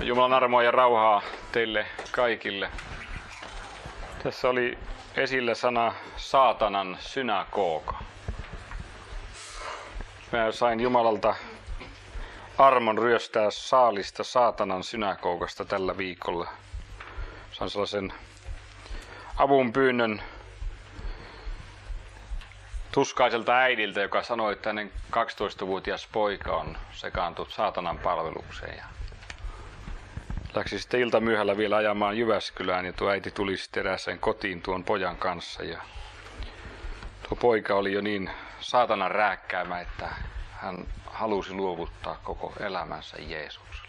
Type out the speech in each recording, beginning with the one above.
Jumalan armoa ja rauhaa teille kaikille. Tässä oli esillä sana saatanan synagoga. Mä sain Jumalalta armon ryöstää saalista saatanan synagogasta tällä viikolla. Sain sellaisen avunpyynnön tuskaiselta äidiltä, joka sanoi, että hänen 12-vuotias poika on sekaantunut saatanan palvelukseen. Läksi sitten iltamyöhällä vielä ajamaan Jyväskylään ja tuo äiti tuli sitten erääseen kotiin tuon pojan kanssa. Ja tuo poika oli jo niin saatanan rääkkäämä, että hän halusi luovuttaa koko elämänsä Jeesukselle.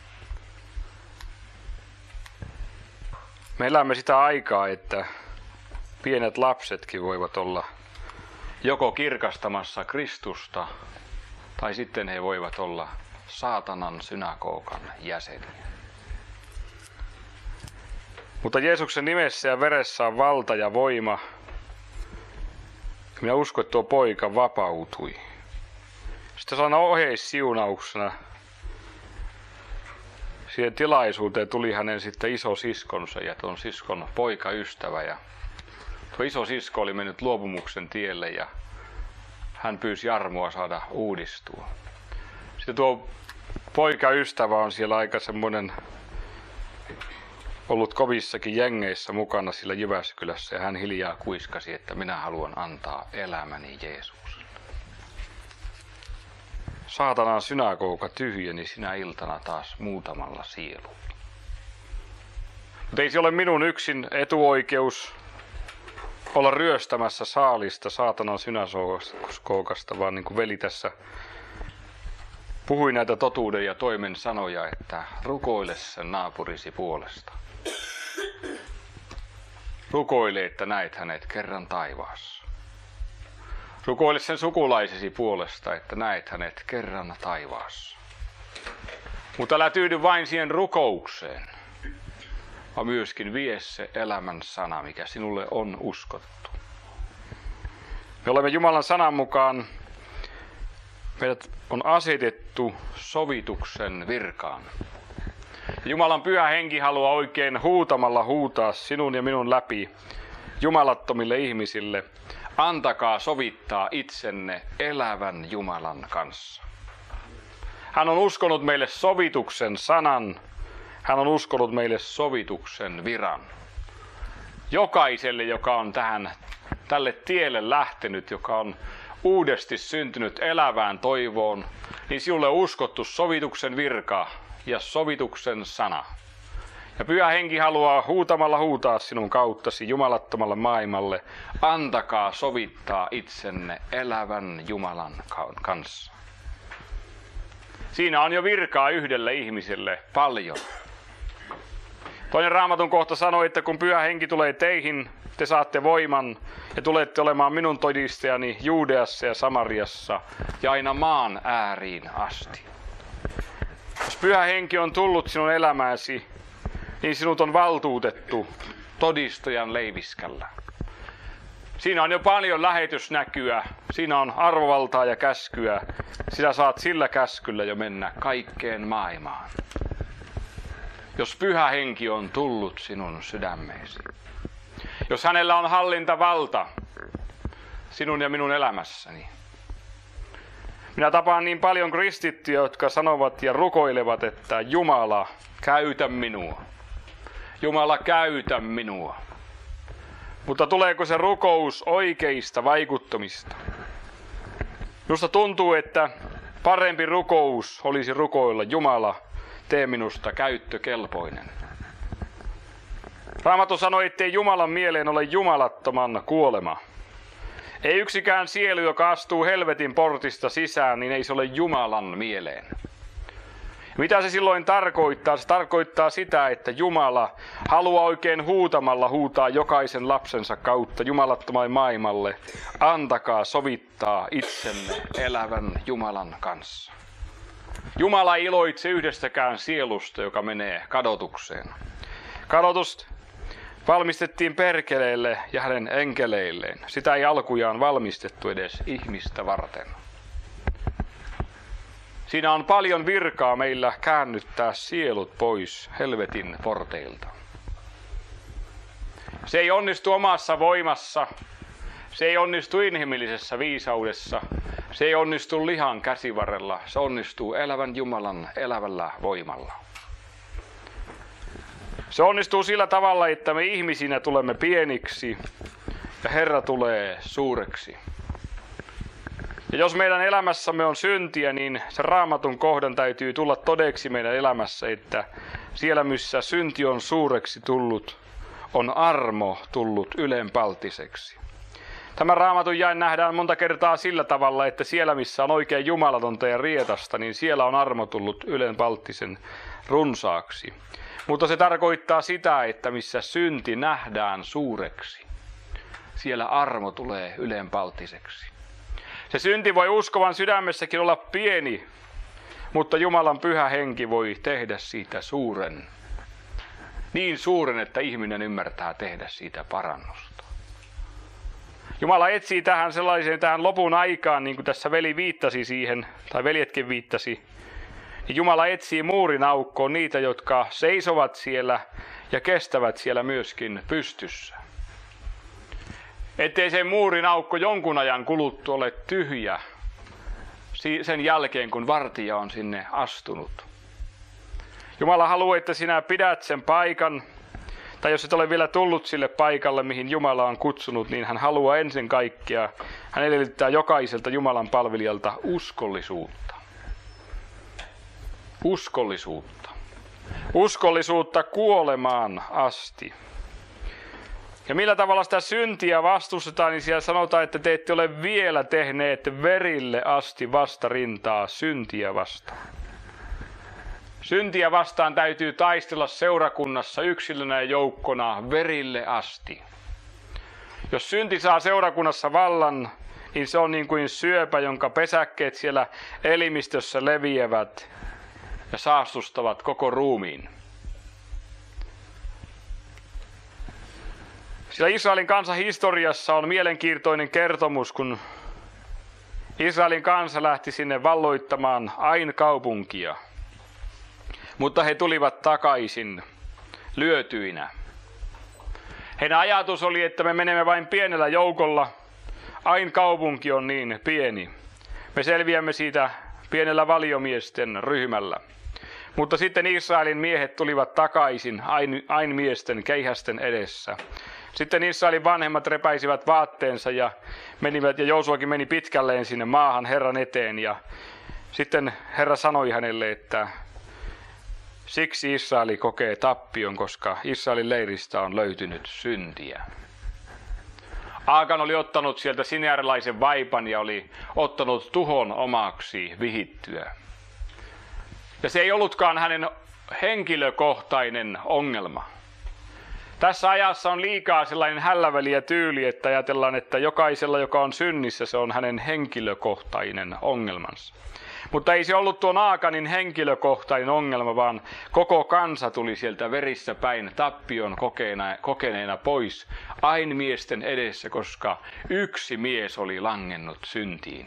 Me elämme sitä aikaa, että pienet lapsetkin voivat olla joko kirkastamassa Kristusta, tai sitten he voivat olla saatanan synagogan jäseniä. Mutta Jeesuksen nimessä ja veressä on valta ja voima. Minä uskon, että tuo poika vapautui. Sitten sana oheissiunauksena siihen tilaisuuteen tuli hänen sitten isosiskonsa ja tuon siskon poikaystävä. Ja tuo isosisko oli mennyt luopumuksen tielle ja hän pyysi armoa saada uudistua. Sitten tuo poikaystävä on siellä aika semmoinen ollut kovissakin jengeissä mukana sillä Jyväskylässä ja hän hiljaa kuiskasi, että minä haluan antaa elämäni Jeesukselle. Saatanan synagoga tyhjeni sinä iltana taas muutamalla sielulla. Mutta ei se ole minun yksin etuoikeus olla ryöstämässä saalista saatanan synagogasta, vaan niin kuin veli tässä puhui näitä totuuden ja toimen sanoja, että rukoile sen naapurisi puolesta. Rukoile, että näet hänet kerran taivaassa. Rukoile sen sukulaisesi puolesta, että näet hänet kerran taivaassa. Mutta älä tyydy vain siihen rukoukseen, vaan myöskin vie se elämän sana, mikä sinulle on uskottu. Me olemme Jumalan sanan mukaan, meidät on asetettu sovituksen virkaan. Jumalan pyhä henki haluaa oikein huutamalla huutaa sinun ja minun läpi jumalattomille ihmisille. Antakaa sovittaa itsenne elävän Jumalan kanssa. Hän on uskonut meille sovituksen sanan. Hän on uskonut meille sovituksen viran. Jokaiselle, joka on tälle tielle lähtenyt, joka on uudesti syntynyt elävään toivoon, niin sinulle on uskottu sovituksen virka ja sovituksen sana. Ja pyhä henki haluaa huutamalla huutaa sinun kauttasi jumalattomalle maailmalle. Antakaa sovittaa itsenne elävän Jumalan kanssa. Siinä on jo virkaa yhdelle ihmiselle paljon. Toinen Raamatun kohta sanoi, että kun pyhä henki tulee teihin, te saatte voiman ja tulette olemaan minun todistajani Juudeassa ja Samariassa ja aina maan ääriin asti. Jos pyhä henki on tullut sinun elämääsi, niin sinut on valtuutettu todistajan leiviskällä. Siinä on jo paljon lähetysnäkyä, siinä on arvovaltaa ja käskyä. Sinä saat sillä käskyllä jo mennä kaikkeen maailmaan. Jos pyhä henki on tullut sinun sydämeesi. Jos hänellä on hallintavalta sinun ja minun elämässäni. Minä tapaan niin paljon kristittyjä, jotka sanovat ja rukoilevat, että Jumala, käytä minua. Jumala, käytä minua. Mutta tuleeko se rukous oikeista vaikuttamista? Minusta tuntuu, että parempi rukous olisi rukoilla Jumala, tee minusta käyttökelpoinen. Raamattu sanoi, ettei Jumalan mieleen ole jumalattoman kuolema. Ei yksikään sielu, joka astuu helvetin portista sisään, niin ei se ole Jumalan mieleen. Mitä se silloin tarkoittaa? Se tarkoittaa sitä, että Jumala haluaa oikein huutamalla huutaa jokaisen lapsensa kautta jumalattomalle maailmalle. Antakaa sovittaa itsenne elävän Jumalan kanssa. Jumala ei iloitse yhdestäkään sielusta, joka menee kadotukseen. Kadotus valmistettiin perkeleelle ja hänen enkeleilleen. Sitä ei alkujaan valmistettu edes ihmistä varten. Siinä on paljon virkaa meillä käännyttää sielut pois helvetin porteilta. Se ei onnistu omassa voimassa, se ei onnistu inhimillisessä viisaudessa, se ei onnistu lihan käsivarrella, se onnistuu elävän Jumalan elävällä voimalla. Se onnistuu sillä tavalla, että me ihmisinä tulemme pieniksi ja Herra tulee suureksi. Ja jos meidän elämässämme on syntiä, niin se Raamatun kohdan täytyy tulla todeksi meidän elämässä, että siellä missä synti on suureksi tullut, on armo tullut ylenpalttiseksi. Tämä Raamatun jae nähdään monta kertaa sillä tavalla, että siellä missä on oikein jumalatonta ja rietasta, niin siellä on armo tullut ylenpalttisen runsaaksi. Mutta se tarkoittaa sitä, että missä synti nähdään suureksi, siellä armo tulee ylenpalttiseksi. Se synti voi uskovan sydämessäkin olla pieni, mutta Jumalan pyhä henki voi tehdä siitä suuren. Niin suuren, että ihminen ymmärtää tehdä siitä parannusta. Jumala etsii tähän lopun aikaan, niin kuin tässä veli viittasi siihen, tai veljetkin viittasi. Niin Jumala etsii muurin aukkoon niitä, jotka seisovat siellä ja kestävät siellä myöskin pystyssä. Ettei se muurin aukko jonkun ajan kuluttua ole tyhjä sen jälkeen, kun vartija on sinne astunut. Jumala haluaa, että sinä pidät sen paikan, tai jos et ole vielä tullut sille paikalle, mihin Jumala on kutsunut, niin hän haluaa ensin kaikkea. Hän edellyttää jokaiselta Jumalan palvelijalta uskollisuutta. Uskollisuutta. Uskollisuutta kuolemaan asti. Ja millä tavalla sitä syntiä vastustetaan, niin siellä sanotaan, että te ette ole vielä tehneet verille asti vastarintaa syntiä vastaan. Syntiä vastaan täytyy taistella seurakunnassa yksilönä ja joukkona verille asti. Jos synti saa seurakunnassa vallan, niin se on niin kuin syöpä, jonka pesäkkeet siellä elimistössä leviävät ja saastustavat koko ruumiin. Sillä Israelin kansan historiassa on mielenkiintoinen kertomus, kun Israelin kansa lähti sinne valloittamaan Ain kaupunkia. Mutta he tulivat takaisin lyötyinä. Heidän ajatus oli, että me menemme vain pienellä joukolla. Ain kaupunki on niin pieni. Me selviämme siitä pienellä valiomiesten ryhmällä. Mutta sitten Israelin miehet tulivat takaisin Ain miesten keihästen edessä. Sitten Israelin vanhemmat repäisivät vaatteensa ja Joosuakin meni pitkälleen sinne maahan Herran eteen. Ja sitten Herra sanoi hänelle, että siksi Israeli kokee tappion, koska Israelin leiristä on löytynyt syntiä. Aakan oli ottanut sieltä sinearilaisen vaipan ja oli ottanut tuhon omaksi vihittyä. Ja se ei ollutkaan hänen henkilökohtainen ongelma. Tässä ajassa on liikaa sellainen hälläväliä tyyli, että ajatellaan, että jokaisella, joka on synnissä, se on hänen henkilökohtainen ongelmansa. Mutta ei se ollut tuon Aakanin henkilökohtainen ongelma, vaan koko kansa tuli sieltä verissä päin tappion kokeneena pois Ain miesten edessä, koska yksi mies oli langennut syntiin.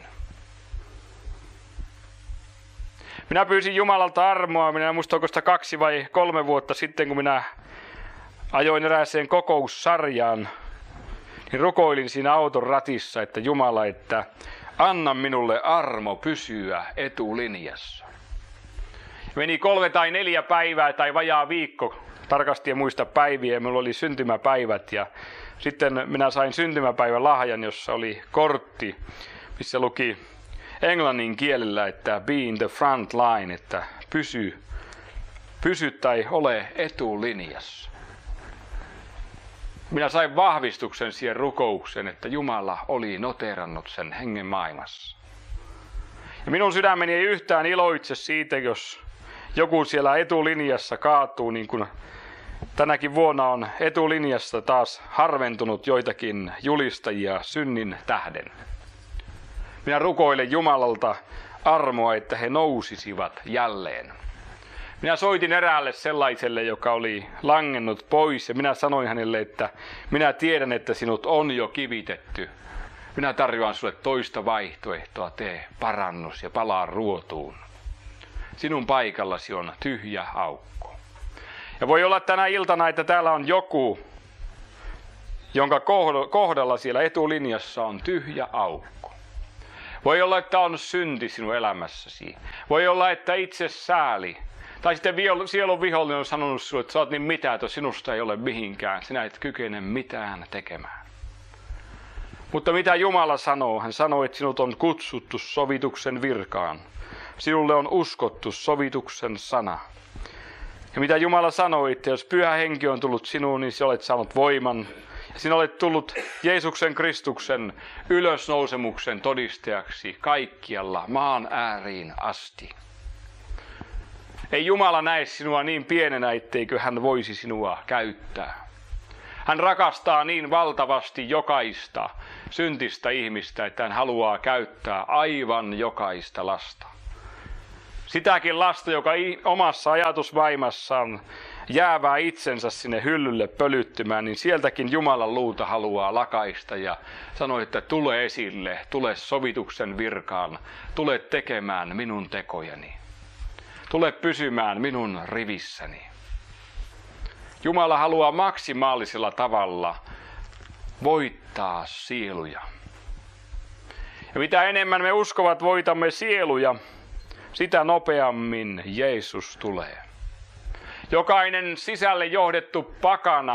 Minä pyysin Jumalalta armoa, minä en muista onko sitä 2 vai 3 vuotta sitten, kun minä ajoin erääseen kokoussarjaan, niin rukoilin siinä auton ratissa, että Jumala, että anna minulle armo pysyä etulinjassa. Meni 3 tai 4 päivää tai vajaa viikko, tarkasti en muista päiviä, minulla oli syntymäpäivät ja sitten minä sain syntymäpäivän lahjan, jossa oli kortti, missä luki englannin kielellä, että be in the front line, että pysy tai ole etulinjassa. Minä sain vahvistuksen siihen rukoukseen, että Jumala oli noteerannut sen hengen maailmassa. Ja minun sydämeni ei yhtään iloitse siitä, jos joku siellä etulinjassa kaatuu, niin kuin tänäkin vuonna on etulinjassa taas harventunut joitakin julistajia synnin tähden. Minä rukoilen Jumalalta armoa, että he nousisivat jälleen. Minä soitin eräälle sellaiselle, joka oli langennut pois, ja minä sanoin hänelle, että minä tiedän, että sinut on jo kivitetty. Minä tarjoan sulle toista vaihtoehtoa, tee parannus ja palaa ruotuun. sinun paikallasi on tyhjä aukko. Ja voi olla tänä iltana, että täällä on joku, jonka kohdalla siellä etulinjassa on tyhjä aukko. Voi olla, että on synti sinun elämässäsi. Voi olla, että itse sääli. Tai sitten sielun vihollinen on sanonut sinulle, että sä oot niin mitätön, sinusta ei ole mihinkään. Sinä et kykene mitään tekemään. Mutta mitä Jumala sanoo? Hän sanoo, että sinut on kutsuttu sovituksen virkaan. Sinulle on uskottu sovituksen sana. Ja mitä Jumala sanoi, että jos Pyhä Henki on tullut sinuun, niin sinä olet saanut voiman. Ja sinä olet tullut Jeesuksen Kristuksen ylösnousemuksen todistajaksi kaikkialla maan ääriin asti. Ei Jumala näe sinua niin pienenä, etteikö hän voisi sinua käyttää. Hän rakastaa niin valtavasti jokaista syntistä ihmistä, että hän haluaa käyttää aivan jokaista lasta. Sitäkin lasta, joka omassa ajatusvaimassaan jäävää itsensä sinne hyllylle pölyttymään, niin sieltäkin Jumalan luuta haluaa lakaista ja sanoi, että tule esille, tule sovituksen virkaan, tule tekemään minun tekojani. Tule pysymään minun rivissäni. Jumala haluaa maksimaalisella tavalla voittaa sieluja. Ja mitä enemmän me uskovat voitamme sieluja, sitä nopeammin Jeesus tulee. Jokainen sisälle johdettu pakana,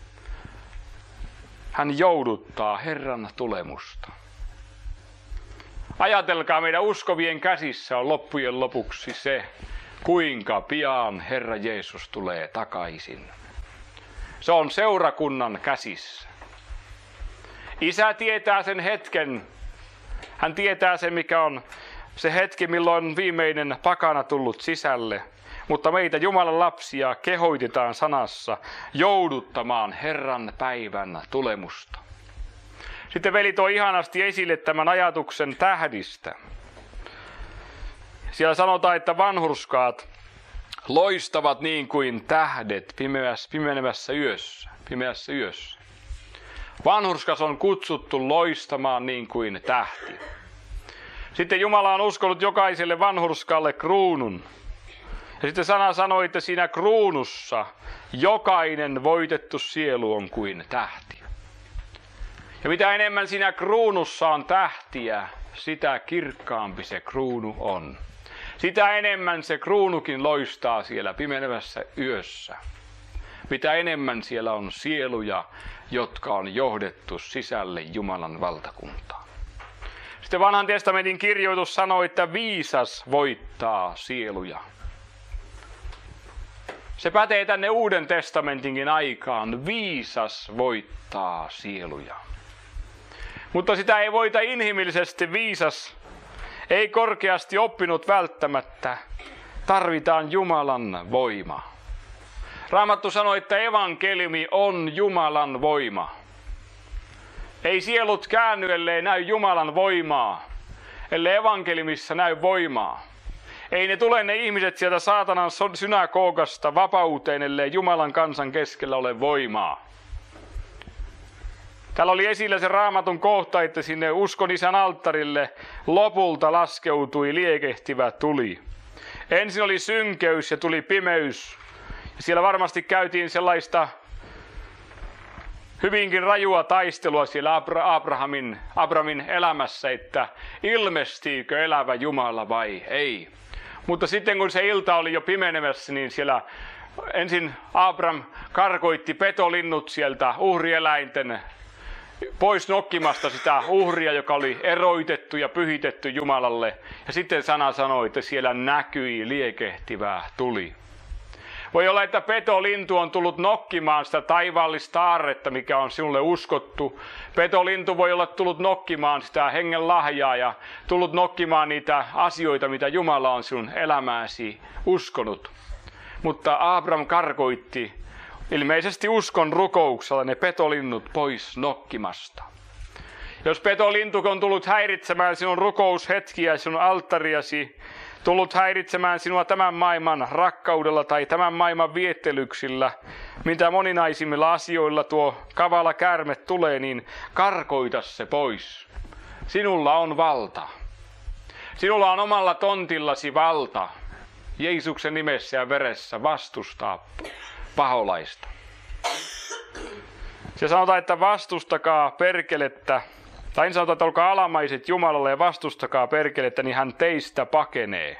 hän jouduttaa Herran tulemusta. Ajatelkaa, meidän uskovien käsissä on loppujen lopuksi se, kuinka pian Herra Jeesus tulee takaisin. Se on seurakunnan käsissä. Isä tietää sen hetken. Hän tietää sen, mikä on se hetki, milloin viimeinen pakana tullut sisälle. Mutta meitä Jumalan lapsia kehoitetaan sanassa jouduttamaan Herran päivän tulemusta. Sitten veli toi ihanasti esille tämän ajatuksen tähdistä. Siellä sanotaan, että vanhurskaat loistavat niin kuin tähdet pimenevässä yössä. Vanhurskas on kutsuttu loistamaan niin kuin tähti. Sitten Jumala on uskonut jokaiselle vanhurskalle kruunun. Ja sitten sana sanoi, että siinä kruunussa jokainen voitettu sielu on kuin tähti. Ja mitä enemmän siinä kruunussa on tähtiä, sitä kirkkaampi se kruunu on. Sitä enemmän se kruunukin loistaa siellä pimenevässä yössä. Mitä enemmän siellä on sieluja, jotka on johdettu sisälle Jumalan valtakuntaan. Sitten Vanhan testamentin kirjoitus sanoo, että viisas voittaa sieluja. Se pätee tänne Uuden testamentinkin aikaan. Viisas voittaa sieluja. Mutta sitä ei voita inhimillisesti viisas, ei korkeasti oppinut välttämättä. Tarvitaan Jumalan voima. Raamattu sanoo, että evankeliumi on Jumalan voima. Ei sielut käänny, ellei näy Jumalan voimaa, ellei evankeliumissa näy voimaa. Ei ne tule ne ihmiset sieltä saatanan synagogasta vapauteen, ellei Jumalan kansan keskellä ole voimaa. Täällä oli esillä se Raamatun kohta, että sinne uskon isän alttarille lopulta laskeutui liekehtivä tuli. Ensin oli synkeys ja tuli pimeys. Ja siellä varmasti käytiin sellaista hyvinkin rajua taistelua siellä Abrahamin elämässä, että ilmestyykö elävä Jumala vai ei. Mutta sitten kun se ilta oli jo pimenemässä, niin siellä ensin Abraham karkoitti petolinnut sieltä uhrieläinten pois nokkimasta sitä uhria, joka oli eroitettu ja pyhitetty Jumalalle. Ja sitten sana sanoi, että siellä näkyi liekehtivää tuli. Voi olla, että petolintu on tullut nokkimaan sitä taivaallista aarretta, mikä on sinulle uskottu. Petolintu voi olla tullut nokkimaan sitä hengen lahjaa ja tullut nokkimaan niitä asioita, mitä Jumala on sinun elämääsi uskonut. Mutta Abraham karkoitti ilmeisesti uskon rukouksella ne petolinnut pois nokkimasta. Jos petolintu on tullut häiritsemään sinun rukoushetkiä ja sinun alttariasi, tullut häiritsemään sinua tämän maailman rakkaudella tai tämän maailman viettelyksillä, mitä moninaisimmilla asioilla tuo kavala käärme tulee, niin karkoita se pois. Sinulla on valta. Sinulla on omalla tontillasi valta. Jeesuksen nimessä ja veressä vastustaa paholaista. Se sanotaan, että vastustakaa perkelettä, tai sanotaan, että olkaa alamaiset Jumalalle ja vastustakaa perkelettä, niin hän teistä pakenee.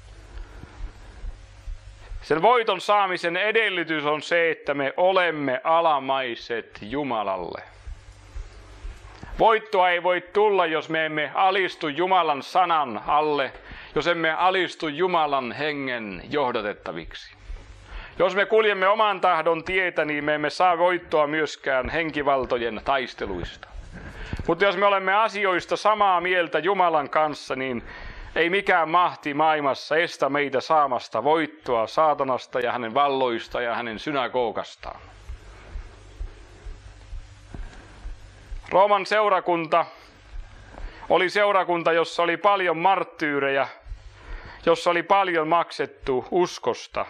Sen voiton saamisen edellytys on se, että me olemme alamaiset Jumalalle. Voittoa ei voi tulla, jos me emme alistu Jumalan sanan alle, jos emme alistu Jumalan hengen johdatettaviksi. Jos me kuljemme oman tahdon tietä, niin me emme saa voittoa myöskään henkivaltojen taisteluista. Mutta jos me olemme asioista samaa mieltä Jumalan kanssa, niin ei mikään mahti maailmassa estä meitä saamasta voittoa saatanasta ja hänen valloista ja hänen synagogastaan. Rooman seurakunta oli seurakunta, jossa oli paljon marttyyrejä, jossa oli paljon maksettu uskosta.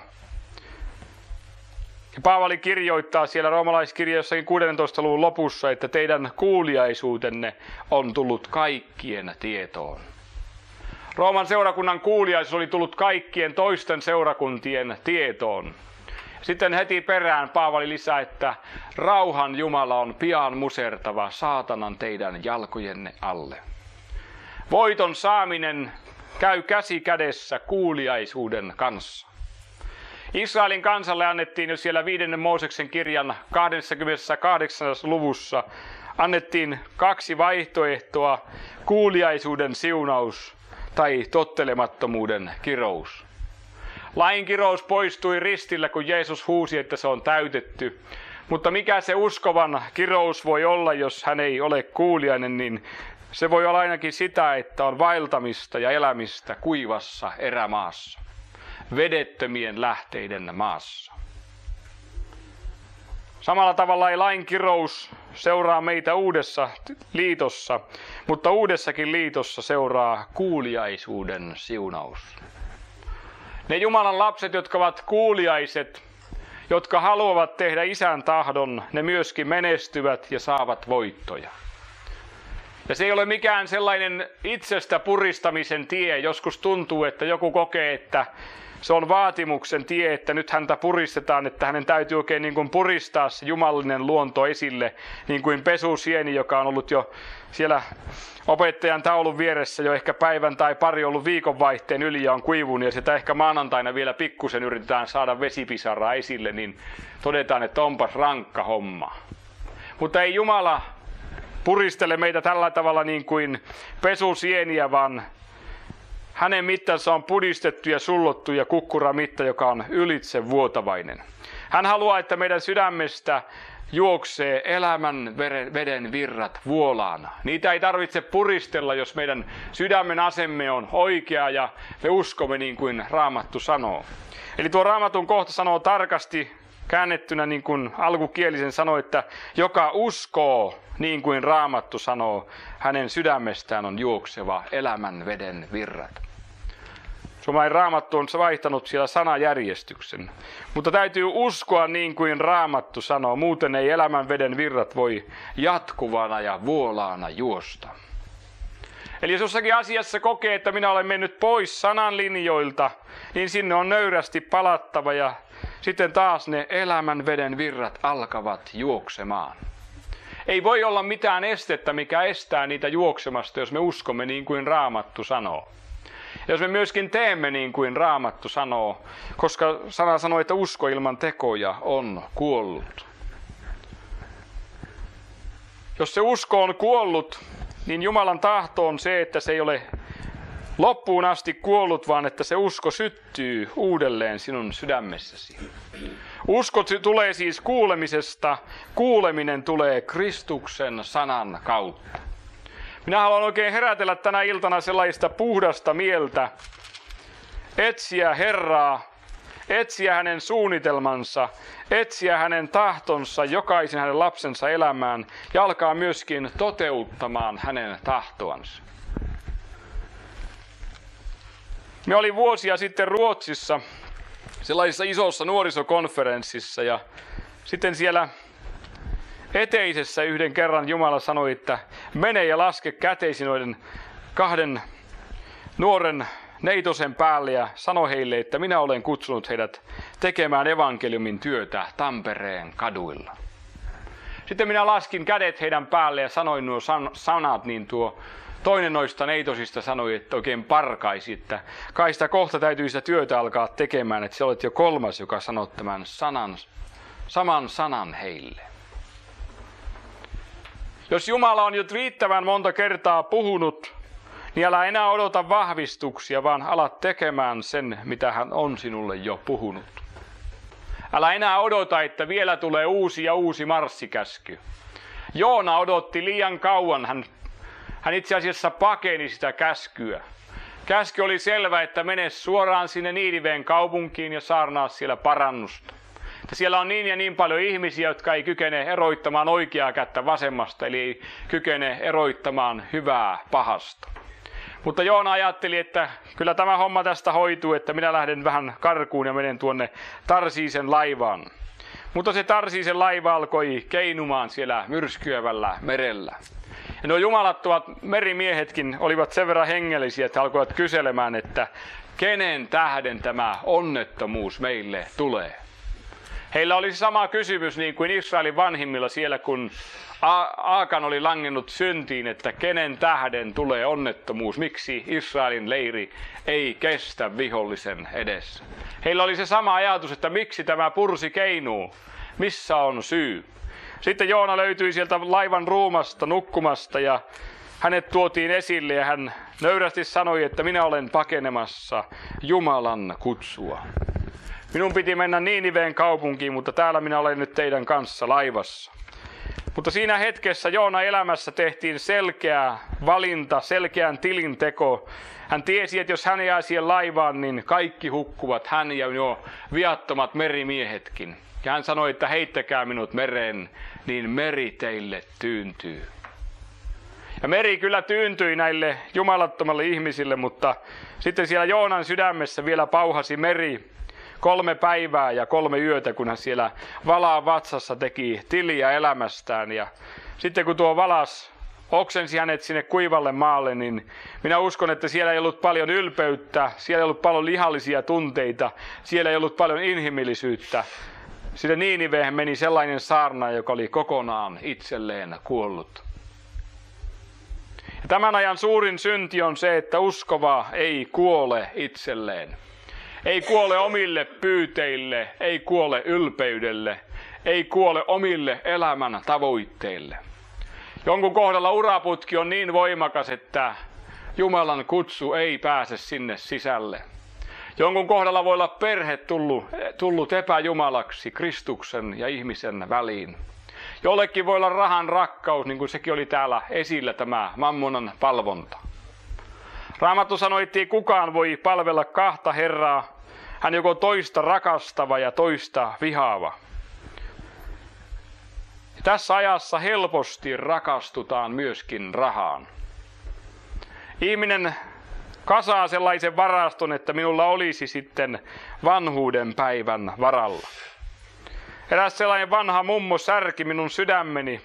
Ja Paavali kirjoittaa siellä roomalaiskirjassakin 16. luvun lopussa, että teidän kuuliaisuutenne on tullut kaikkien tietoon. Rooman seurakunnan kuuliaisuus oli tullut kaikkien toisten seurakuntien tietoon. Sitten heti perään Paavali lisää, että rauhan Jumala on pian musertava saatanan teidän jalkojenne alle. Voiton saaminen käy käsi kädessä kuuliaisuuden kanssa. Israelin kansalle annettiin jo siellä 5. Mooseksen kirjan 28. luvussa annettiin 2 vaihtoehtoa, kuuliaisuuden siunaus tai tottelemattomuuden kirous. Lain kirous poistui ristillä, kun Jeesus huusi, että se on täytetty. Mutta mikä se uskovan kirous voi olla, jos hän ei ole kuuliainen, niin se voi olla ainakin sitä, että on vaeltamista ja elämistä kuivassa erämaassa, vedettömien lähteiden maassa. Samalla tavalla ei lain kirous seuraa meitä uudessa liitossa, mutta uudessakin liitossa seuraa kuuliaisuuden siunaus. Ne Jumalan lapset, jotka ovat kuuliaiset, jotka haluavat tehdä Isän tahdon, ne myöskin menestyvät ja saavat voittoja. Ja se ei ole mikään sellainen itsestä puristamisen tie. Joskus tuntuu, että joku kokee, että se on vaatimuksen tie, että nyt häntä puristetaan, että hänen täytyy oikein niin kuin puristaa se jumalallinen luonto esille, niin kuin pesusieni, joka on ollut jo siellä opettajan taulun vieressä jo ehkä päivän tai pari ollut viikonvaihteen yli ja on kuivunut, ja sitä ehkä maanantaina vielä pikkusen yritetään saada vesipisaraa esille, niin todetaan, että onpas rankka homma. Mutta ei Jumala puristele meitä tällä tavalla niin kuin pesusieniä, vaan hänen mittansa on pudistettu ja sullottu ja kukkuramitta, joka on ylitse vuotavainen. Hän haluaa, että meidän sydämestä juoksee elämän veden virrat vuolaana. Niitä ei tarvitse puristella, jos meidän sydämen asemme on oikea ja me uskomme niin kuin Raamattu sanoo. Eli tuo Raamatun kohta sanoo tarkasti käännettynä niin kuin alkukielisen sanoo, että joka uskoo niin kuin Raamattu sanoo, hänen sydämestään on juokseva elämän veden virrat. Suomalainen Raamattu on vaihtanut siellä sanajärjestyksen. Mutta täytyy uskoa niin kuin Raamattu sanoo, muuten ei elämän veden virrat voi jatkuvana ja vuolaana juosta. Eli jos jossakin asiassa kokee, että minä olen mennyt pois sanan linjoilta, niin sinne on nöyrästi palattava ja sitten taas ne elämän veden virrat alkavat juoksemaan. Ei voi olla mitään estettä, mikä estää niitä juoksemasta, jos me uskomme niin kuin Raamattu sanoo. Jos me myöskin teemme niin kuin Raamattu sanoo, koska sana sanoo, että usko ilman tekoja on kuollut. Jos se usko on kuollut, niin Jumalan tahto on se, että se ei ole loppuun asti kuollut, vaan että se usko syttyy uudelleen sinun sydämessäsi. Usko tulee siis kuulemisesta, kuuleminen tulee Kristuksen sanan kautta. Minä haluan oikein herätellä tänä iltana sellaista puhdasta mieltä, etsiä Herraa, etsiä hänen suunnitelmansa, etsiä hänen tahtonsa jokaisen hänen lapsensa elämään ja alkaa myöskin toteuttamaan hänen tahtoansa. Me oli vuosia sitten Ruotsissa sellaisessa isossa nuorisokonferenssissa ja sitten siellä eteisessä yhden kerran Jumala sanoi, että mene ja laske käteisi noiden 2 nuoren neitosen päälle ja sanoi heille, että minä olen kutsunut heidät tekemään evankeliumin työtä Tampereen kaduilla. Sitten minä laskin kädet heidän päälle ja sanoin nuo sanat, niin tuo toinen noista neitosista sanoi, että oikein parkaisi, että kai sitä kohta täytyy sitä työtä alkaa tekemään, että se olet jo kolmas, joka sanot tämän saman sanan heille. Jos Jumala on jo riittävän monta kertaa puhunut, niin älä enää odota vahvistuksia, vaan ala tekemään sen, mitä hän on sinulle jo puhunut. Älä enää odota, että vielä tulee uusi marssikäsky. Joona odotti liian kauan. Hän itse asiassa pakeni sitä käskyä. Käsky oli selvä, että mene suoraan sinne Niiniveen kaupunkiin ja saarnaa siellä parannusta. Että siellä on niin ja niin paljon ihmisiä, jotka ei kykene eroittamaan oikeaa kättä vasemmasta, eli ei kykene eroittamaan hyvää pahasta. Mutta Joona ajatteli, että kyllä tämä homma tästä hoituu, että minä lähden vähän karkuun ja menen tuonne Tarsiisen laivaan. Mutta se Tarsiisen laiva alkoi keinumaan siellä myrskyävällä merellä. Ja nuo jumalattomat merimiehetkin olivat sen verran hengellisiä, että alkoivat kyselemään, että kenen tähden tämä onnettomuus meille tulee. Heillä oli sama kysymys niin kuin Israelin vanhimmilla siellä, kun Aakan oli langennut syntiin, että kenen tähden tulee onnettomuus, miksi Israelin leiri ei kestä vihollisen edessä. Heillä oli se sama ajatus, että miksi tämä pursi keinuu, missä on syy. Sitten Joona löytyi sieltä laivan ruumasta nukkumasta ja hänet tuotiin esille ja hän nöyrästi sanoi, että minä olen pakenemassa Jumalan kutsua. Minun piti mennä Niiniveen kaupunkiin, mutta täällä minä olen nyt teidän kanssa laivassa. Mutta siinä hetkessä Joona elämässä tehtiin selkeä valinta, selkeän tilinteko. Hän tiesi, että jos hän jää siihen laivaan, niin kaikki hukkuvat, hän ja nuo viattomat merimiehetkin. Ja hän sanoi, että heittäkää minut mereen, niin meri teille tyyntyy. Ja meri kyllä tyyntyi näille jumalattomille ihmisille, mutta sitten siellä Joonan sydämessä vielä pauhasi meri 3 päivää ja 3 yötä, kun hän siellä valaan vatsassa teki tiliä elämästään. Ja sitten kun tuo valas oksensi hänet sinne kuivalle maalle, niin minä uskon, että siellä ei ollut paljon ylpeyttä, siellä ei ollut paljon lihallisia tunteita, siellä ei ollut paljon inhimillisyyttä. Sille Niiniveen meni sellainen saarna, joka oli kokonaan itselleen kuollut. Ja tämän ajan suurin synti on se, että uskova ei kuole itselleen. Ei kuole omille pyyteille, ei kuole ylpeydelle, ei kuole omille elämän tavoitteille. Jonkun kohdalla uraputki on niin voimakas, että Jumalan kutsu ei pääse sinne sisälle. Jonkun kohdalla voi olla perhe tullut epäjumalaksi Kristuksen ja ihmisen väliin. Jollekin voi olla rahan rakkaus, niin kuin sekin oli täällä esillä, tämä mammonan palvonta. Raamattu sanoi, että kukaan voi palvella 2 herraa, hän joko toista rakastava ja toista vihaava. Ja tässä ajassa helposti rakastutaan myöskin rahaan. Ihminen kasaa sellaisen varaston, että minulla olisi sitten vanhuuden päivän varalla. Eräs sellainen vanha mummo särki minun sydämeni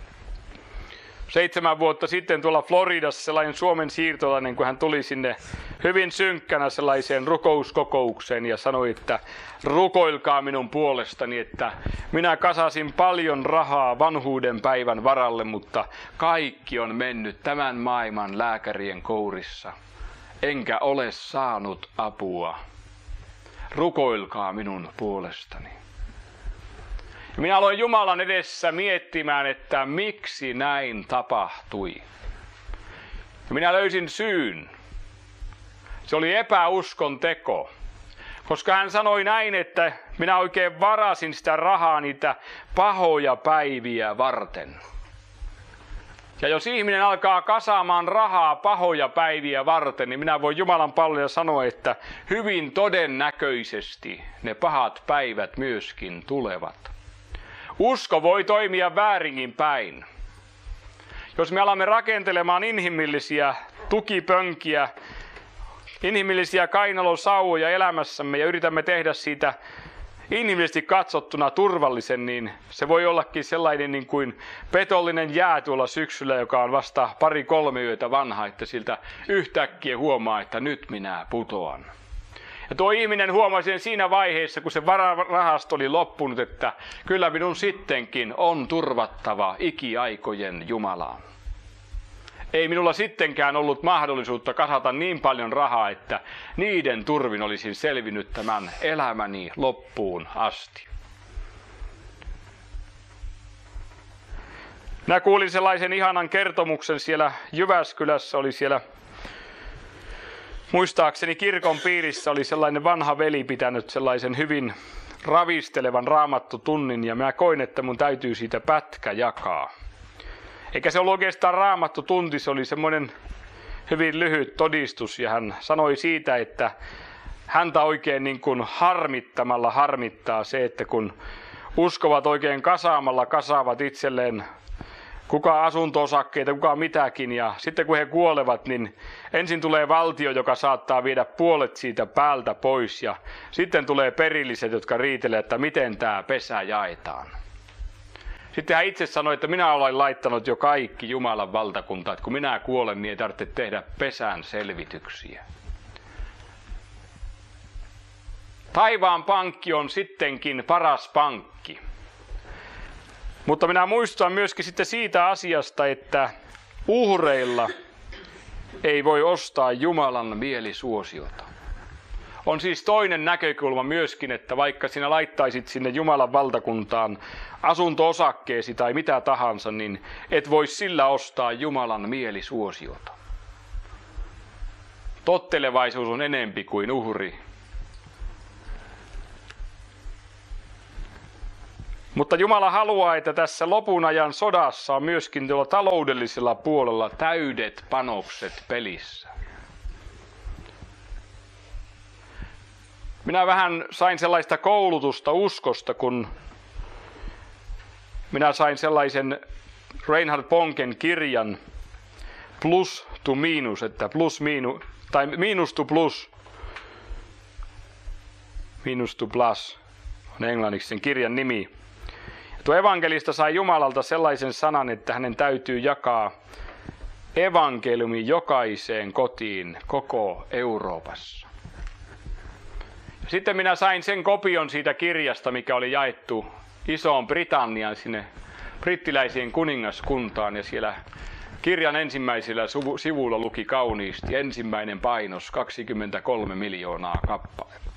7 vuotta sitten tuolla Floridassa, sellainen Suomen siirtolainen, kun hän tuli sinne hyvin synkkänä sellaiseen rukouskokoukseen ja sanoi, että rukoilkaa minun puolestani, että minä kasasin paljon rahaa vanhuuden päivän varalle, mutta kaikki on mennyt tämän maailman lääkärien kourissa, enkä ole saanut apua. Rukoilkaa minun puolestani. Ja minä aloin Jumalan edessä miettimään, että miksi näin tapahtui. Ja minä löysin syyn. Se oli epäuskon teko. Koska hän sanoi näin, että minä oikein varasin sitä rahaa niitä pahoja päiviä varten. Ja jos ihminen alkaa kasaamaan rahaa pahoja päiviä varten, niin minä voin Jumalan palveluja sanoa, että hyvin todennäköisesti ne pahat päivät myöskin tulevat. Usko voi toimia väärinkin päin. Jos me alamme rakentelemaan inhimillisiä tukipönkiä, inhimillisiä kainalosauvoja elämässämme ja yritämme tehdä siitä inhimillisesti katsottuna turvallisen, niin se voi ollakin sellainen niin kuin petollinen jää tuolla syksyllä, joka on vasta 2-3 yötä vanha, että siltä yhtäkkiä huomaa, että nyt minä putoan. Ja tuo ihminen huomasi sen siinä vaiheessa, kun se rahasto oli loppunut, että kyllä minun sittenkin on turvattava ikiaikojen Jumalaan. Ei minulla sittenkään ollut mahdollisuutta kasata niin paljon rahaa, että niiden turvin olisin selvinnyt tämän elämäni loppuun asti. Minä kuulin sellaisen ihanan kertomuksen siellä Jyväskylässä, oli siellä muistaakseni kirkon piirissä oli sellainen vanha veli pitänyt sellaisen hyvin ravistelevan raamattotunnin ja mä koin, että mun täytyy siitä pätkä jakaa. Eikä se ollut oikeastaan raamattotunti, se oli semmoinen hyvin lyhyt todistus ja hän sanoi siitä, että häntä oikein niin kuin harmittamalla harmittaa se, että kun uskovat oikein kasaamalla kasaavat itselleen kuka asunto-osakkeita, kuka mitäkin ja sitten kun he kuolevat, niin ensin tulee valtio, joka saattaa viedä puolet siitä päältä pois ja sitten tulee perilliset, jotka riitelee, että miten tämä pesä jaetaan. Sitten hän itse sanoi, että minä olen laittanut jo kaikki Jumalan valtakuntaa, että kun minä kuolen, niin ei tarvitse tehdä pesän selvityksiä. Taivaan pankki on sittenkin paras pankki. Mutta minä muistutan myöskin sitten siitä asiasta, että uhreilla ei voi ostaa Jumalan mielisuosiota. On siis toinen näkökulma myöskin, että vaikka sinä laittaisit sinne Jumalan valtakuntaan asunto-osakkeesi tai mitä tahansa, niin et voi sillä ostaa Jumalan mielisuosiota. Tottelevaisuus on enempi kuin uhri. Mutta Jumala haluaa, että tässä lopun ajan sodassa on myöskin tuolla taloudellisella puolella täydet panokset pelissä. Minä vähän sain sellaista koulutusta uskosta, kun minä sain sellaisen Reinhard Bonken kirjan Plus to Miinus, että plus miinus, tai miinus to plus, miinus to plus on englanniksi sen kirjan nimi. Tuo evankelista sai Jumalalta sellaisen sanan, että hänen täytyy jakaa evankeliumi jokaiseen kotiin koko Euroopassa. Sitten minä sain sen kopion siitä kirjasta, mikä oli jaettu Isoon Britanniaan sinne brittiläiseen kuningaskuntaan. Ja siellä kirjan ensimmäisellä sivulla luki kauniisti ensimmäinen painos 23 miljoonaa kappaletta.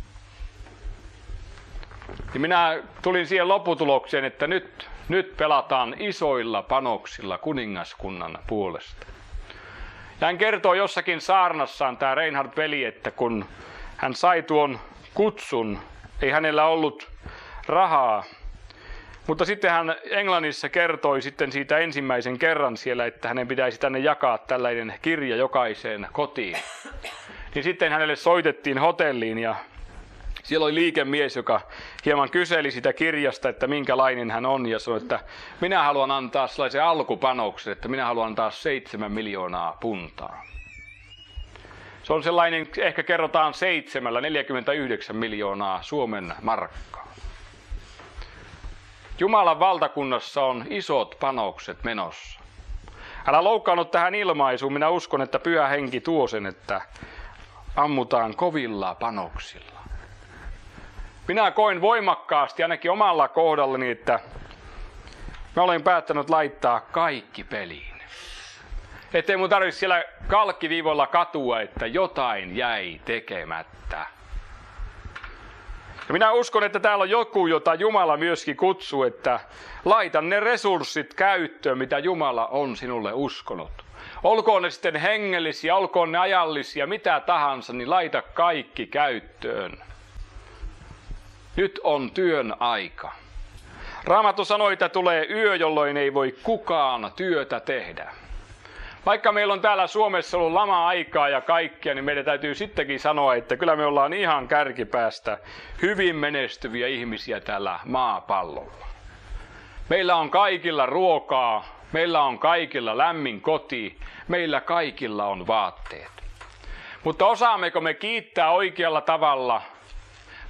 Ja minä tulin siihen lopputulokseen, että nyt pelataan isoilla panoksilla kuningaskunnan puolesta. Ja hän kertoo jossakin saarnassaan, tämä Reinhard veli, että kun hän sai tuon kutsun, ei hänellä ollut rahaa, mutta sitten hän Englannissa kertoi sitten siitä ensimmäisen kerran siellä, että hänen pitäisi tänne jakaa tällainen kirja jokaiseen kotiin. Niin sitten hänelle soitettiin hotelliin ja siellä oli liikemies, joka hieman kyseli sitä kirjasta, että minkälainen hän on ja sanoi, että minä haluan antaa sellaisen alkupanoksen, että minä haluan antaa 7 miljoonaa puntaa. Se on sellainen, ehkä kerrotaan 49 miljoonaa Suomen markkaa. Jumalan valtakunnassa on isot panokset menossa. Älä loukkaannut tähän ilmaisuun, minä uskon, että Pyhä Henki tuo sen, että ammutaan kovilla panoksilla. Minä koin voimakkaasti ainakin omalla kohdallani, että mä olen päättänyt laittaa kaikki peliin. Ettei mun tarvitse siellä kalkkiviivoilla katua, että jotain jäi tekemättä. Ja minä uskon, että täällä on joku, jota Jumala myöskin kutsuu, että laita ne resurssit käyttöön, mitä Jumala on sinulle uskonut. Olkoon ne sitten hengellisiä, olkoon ne ajallisia, mitä tahansa, niin laita kaikki käyttöön. Nyt on työn aika. Raamattu sanoi, että tulee yö, jolloin ei voi kukaan työtä tehdä. Vaikka meillä on täällä Suomessa ollut lama-aikaa ja kaikkia, niin meidän täytyy sittenkin sanoa, että kyllä me ollaan ihan kärkipäästä hyvin menestyviä ihmisiä täällä maapallolla. Meillä on kaikilla ruokaa, meillä on kaikilla lämmin koti, meillä kaikilla on vaatteet. Mutta osaammeko me kiittää oikealla tavalla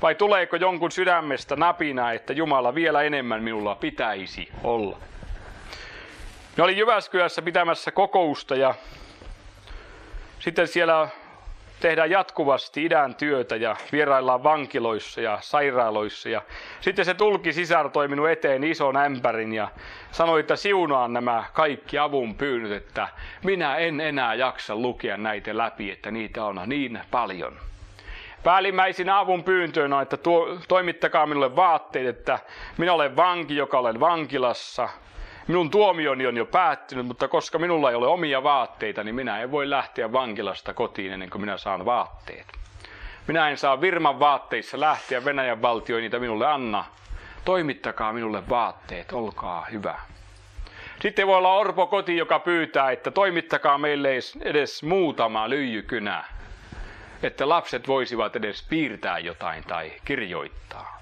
Vai tuleeko jonkun sydämestä napina, että Jumala vielä enemmän minulla pitäisi olla? Me olin Jyväskylässä pitämässä kokousta ja sitten siellä tehdään jatkuvasti idän työtä ja vieraillaan vankiloissa ja sairaaloissa. Ja sitten se tulkisisar toi minun eteen ison ämpärin ja sanoi, että siunaan nämä kaikki avun pyynnöt, että minä en enää jaksa lukea näitä läpi, että niitä on niin paljon. Päällimmäisinä avun pyyntöönä, että toimittakaa minulle vaatteet, että minä olen vanki, joka olen vankilassa. Minun tuomioni on jo päättynyt, mutta koska minulla ei ole omia vaatteita, niin minä en voi lähteä vankilasta kotiin ennen kuin minä saan vaatteet. Minä en saa Virman vaatteissa lähteä, Venäjän valtio ei niitä minulle anna. Toimittakaa minulle vaatteet, olkaa hyvä. Sitten voi olla orpo koti, joka pyytää, että toimittakaa meille edes muutama lyijykynä, että lapset voisivat edes piirtää jotain tai kirjoittaa.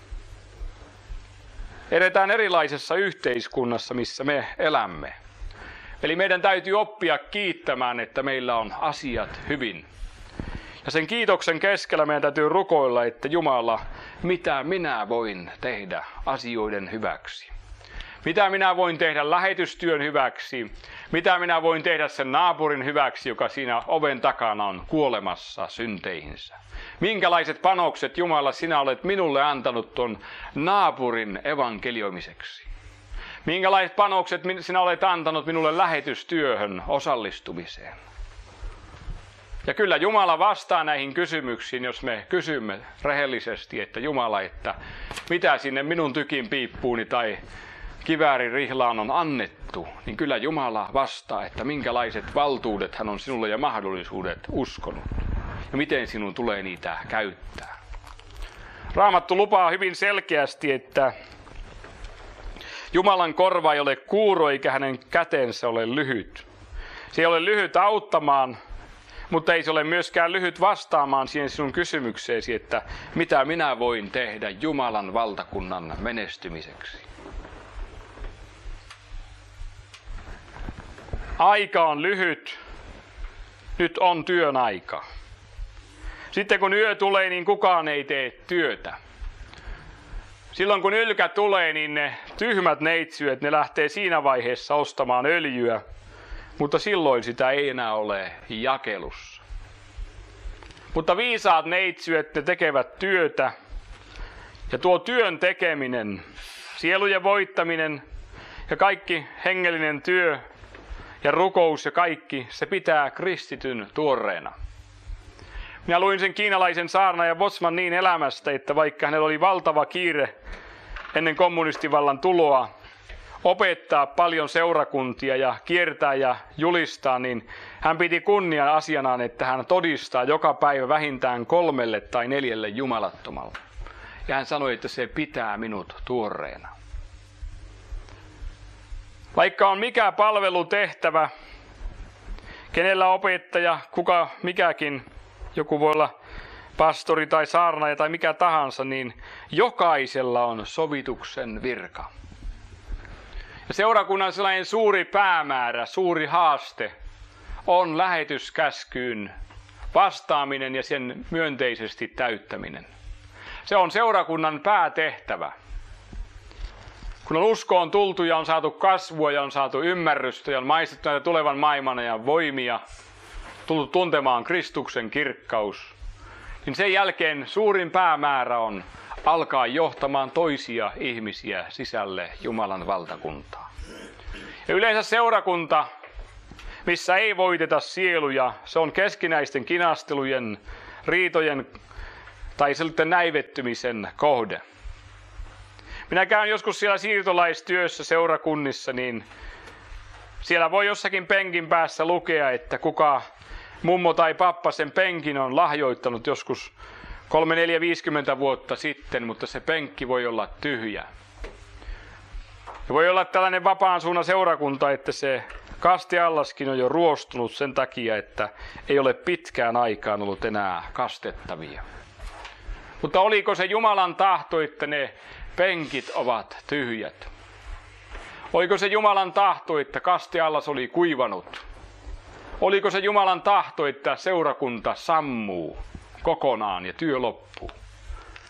Eletään erilaisessa yhteiskunnassa, missä me elämme. Eli meidän täytyy oppia kiittämään, että meillä on asiat hyvin. Ja sen kiitoksen keskellä meidän täytyy rukoilla, että Jumala, mitä minä voin tehdä asioiden hyväksi? Mitä minä voin tehdä lähetystyön hyväksi? Mitä minä voin tehdä sen naapurin hyväksi, joka siinä oven takana on kuolemassa synteihinsä? Minkälaiset panokset, Jumala, sinä olet minulle antanut tuon naapurin evankelioimiseksi? Minkälaiset panokset sinä olet antanut minulle lähetystyöhön osallistumiseen? Ja kyllä Jumala vastaa näihin kysymyksiin, jos me kysymme rehellisesti, että Jumala, että mitä sinne minun tykin piippuuni tai kivääririhlaan on annettu, niin kyllä Jumala vastaa, että minkälaiset valtuudet hän on sinulle ja mahdollisuudet uskonut. Ja miten sinun tulee niitä käyttää. Raamattu lupaa hyvin selkeästi, että Jumalan korva ei ole kuuro eikä hänen kätensä ole lyhyt. Se ei ole lyhyt auttamaan, mutta ei se ole myöskään lyhyt vastaamaan siihen sinun kysymykseesi, että mitä minä voin tehdä Jumalan valtakunnan menestymiseksi. Aika on lyhyt, nyt on työn aika. Sitten kun yö tulee, niin kukaan ei tee työtä. Silloin kun ylkä tulee, niin ne tyhmät neitsyöt, ne lähtee siinä vaiheessa ostamaan öljyä, mutta silloin sitä ei enää ole jakelussa. Mutta viisaat neitsyöt, ne tekevät työtä, ja tuo työn tekeminen, sielujen voittaminen ja kaikki hengellinen työ ja rukous ja kaikki, se pitää kristityn tuoreena. Minä luin sen kiinalaisen saarnaajan Bosman niin elämästä, että vaikka hänellä oli valtava kiire ennen kommunistivallan tuloa opettaa paljon seurakuntia ja kiertää ja julistaa, niin hän piti kunnian asianaan, että hän todistaa joka päivä vähintään 3 tai 4 jumalattomalle. Ja hän sanoi, että se pitää minut tuoreena. Vaikka on mikä palvelutehtävä, kenellä opettaja, kuka mikäkin, joku voi olla pastori tai saarnaaja tai mikä tahansa, niin jokaisella on sovituksen virka. Ja seurakunnan sellainen suuri päämäärä, suuri haaste on lähetyskäskyyn vastaaminen ja sen myönteisesti täyttäminen. Se on seurakunnan päätehtävä. Kun on uskoon tultu ja on saatu kasvua ja on saatu ymmärrystä ja on maistettu näitä tulevan maailman ja voimia, tullut tuntemaan Kristuksen kirkkaus, niin sen jälkeen suurin päämäärä on alkaa johtamaan toisia ihmisiä sisälle Jumalan valtakuntaa. Ja yleensä seurakunta, missä ei voiteta sieluja, se on keskinäisten kinastelujen, riitojen tai sitten näivettymisen kohde. Minä käyn joskus siellä siirtolaistyössä seurakunnissa, niin siellä voi jossakin penkin päässä lukea, että kuka mummo tai pappa sen penkin on lahjoittanut joskus 3, 4, 50 vuotta sitten, mutta se penkki voi olla tyhjä. Ja voi olla tällainen vapaan suunnan seurakunta, että se kasteallaskin on jo ruostunut sen takia, että ei ole pitkään aikaan ollut enää kastettavia. Mutta oliko se Jumalan tahto, että ne penkit ovat tyhjät? Oliko se Jumalan tahto, että kasteallas oli kuivanut? Oliko se Jumalan tahto, että seurakunta sammuu kokonaan ja työ loppuu?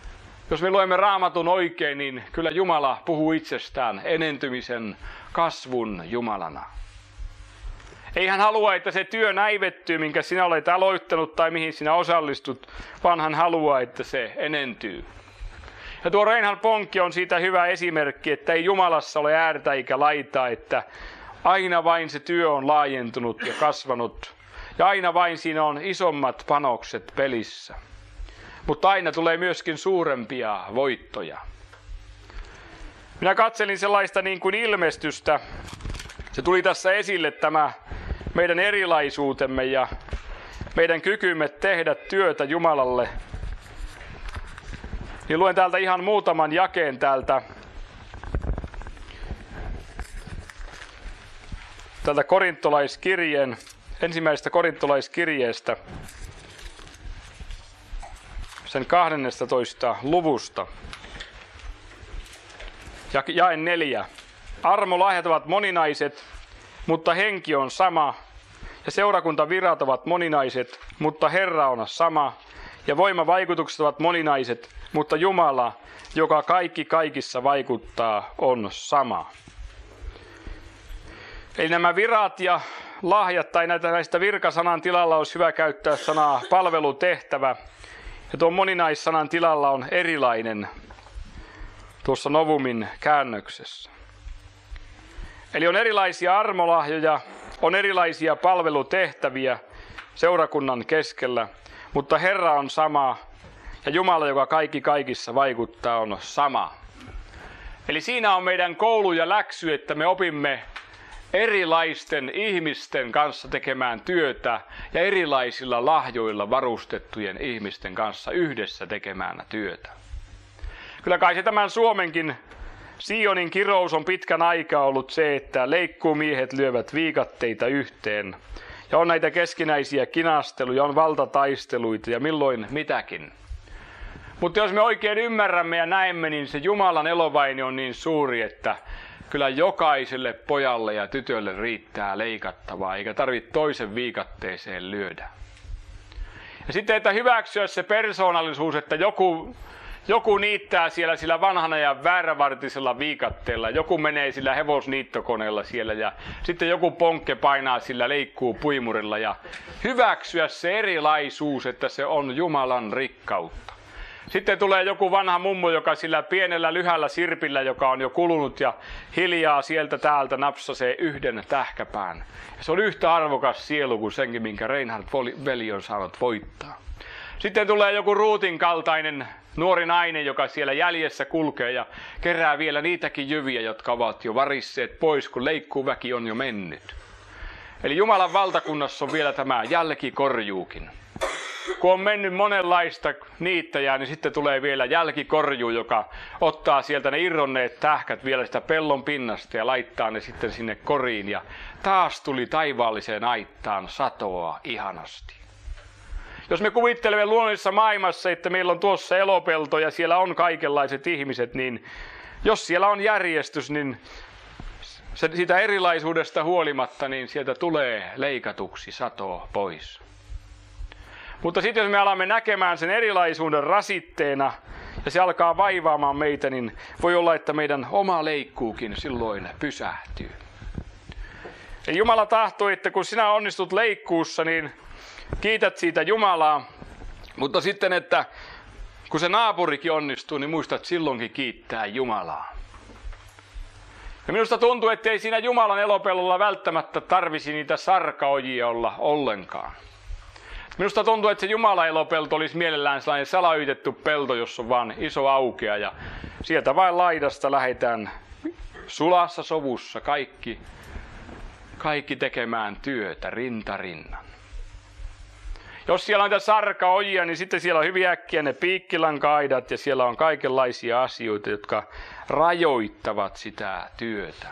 Jos me luemme Raamatun oikein, niin kyllä Jumala puhuu itsestään enentymisen, kasvun Jumalana. Ei hän halua, että se työ näivettyy, minkä sinä olet aloittanut tai mihin sinä osallistut, vaan hän haluaa, että se enentyy. Ja tuo Reinhard Bonnke on siitä hyvä esimerkki, että ei Jumalassa ole äärtä eikä laitaa, että aina vain se työ on laajentunut ja kasvanut. Ja aina vain siinä on isommat panokset pelissä. Mutta aina tulee myöskin suurempia voittoja. Minä katselin sellaista niin kuin ilmestystä. Se tuli tässä esille tämä meidän erilaisuutemme ja meidän kykymme tehdä työtä Jumalalle. Niin luen täältä ihan muutaman jakeen täältä korintolaiskirjeen, ensimmäisestä korintolaiskirjeestä, sen 12. luvusta. Jae 4. Armolahjat ovat moninaiset, mutta henki on sama. Ja seurakuntavirat ovat moninaiset, mutta Herra on sama. Ja voimavaikutukset ovat moninaiset, mutta Jumala, joka kaikki kaikissa vaikuttaa, on sama. Eli nämä virat ja lahjat tai näistä virkasanan tilalla olisi hyvä käyttää sanaa palvelutehtävä. Ja tuon moninaissanan tilalla on erilainen tuossa Novumin käännöksessä. Eli on erilaisia armolahjoja, on erilaisia palvelutehtäviä seurakunnan keskellä, mutta Herra on sama ja Jumala, joka kaikki kaikissa vaikuttaa, on sama. Eli siinä on meidän koulu ja läksy, että me opimme erilaisten ihmisten kanssa tekemään työtä ja erilaisilla lahjoilla varustettujen ihmisten kanssa yhdessä tekemään työtä. Kyllä kai se tämän Suomenkin Sionin kirous on pitkän aikaa ollut se, että leikkuumiehet lyövät viikatteita yhteen. Ja on näitä keskinäisiä kinasteluja, on valtataisteluita ja milloin mitäkin. Mutta jos me oikein ymmärrämme ja näemme, niin se Jumalan elovaini on niin suuri, että kyllä jokaiselle pojalle ja tytölle riittää leikattavaa, eikä tarvitse toisen viikatteeseen lyödä. Ja sitten, että hyväksyä se persoonallisuus, että joku niittää siellä sillä vanhana ja väärävartisella viikatteella, joku menee sillä hevosniittokoneella siellä ja sitten joku Bonnke painaa sillä leikkuu puimurilla ja hyväksyä se erilaisuus, että se on Jumalan rikkautta. Sitten tulee joku vanha mummo, joka sillä pienellä lyhällä sirpillä, joka on jo kulunut ja hiljaa sieltä täältä napsasee yhden tähkäpään. Ja se on yhtä arvokas sielu kuin senkin, minkä Reinhard veli on saanut voittaa. Sitten tulee joku Ruutin kaltainen nuori nainen, joka siellä jäljessä kulkee ja kerää vielä niitäkin jyviä, jotka ovat jo varisseet pois, kun leikkuuväki on jo mennyt. Eli Jumalan valtakunnassa on vielä tämä jälkikorjuukin. Kun on mennyt monenlaista niittäjää, niin sitten tulee vielä jälkikorjuu, joka ottaa sieltä ne irronneet tähkät vielä sitä pellon pinnasta ja laittaa ne sitten sinne koriin. Ja taas tuli taivaalliseen aittaan satoa ihanasti. Jos me kuvittelemme luonnollisessa maailmassa, että meillä on tuossa elopelto ja siellä on kaikenlaiset ihmiset, niin jos siellä on järjestys, niin siitä erilaisuudesta huolimatta, niin sieltä tulee leikatuksi satoa pois. Mutta sitten jos me alamme näkemään sen erilaisuuden rasitteena ja se alkaa vaivaamaan meitä, niin voi olla, että meidän oma leikkuukin silloin pysähtyy. Ja Jumala tahtoo, että kun sinä onnistut leikkuussa, niin kiität siitä Jumalaa, mutta sitten, että kun se naapurikin onnistuu, niin muistat silloinkin kiittää Jumalaa. Ja minusta tuntuu, että ei siinä Jumalan elopellolla välttämättä tarvisi niitä sarkaojia olla ollenkaan. Minusta tuntuu, että se Jumalan elopelto olisi mielellään sellainen salayitettu pelto, jossa on vaan iso aukea ja sieltä vain laidasta lähdetään sulassa sovussa kaikki tekemään työtä rinta rinnan. Jos siellä on niitä sarkaojia, niin sitten siellä on hyvin äkkiä ne piikkilanka-aidat ja siellä on kaikenlaisia asioita, jotka rajoittavat sitä työtä.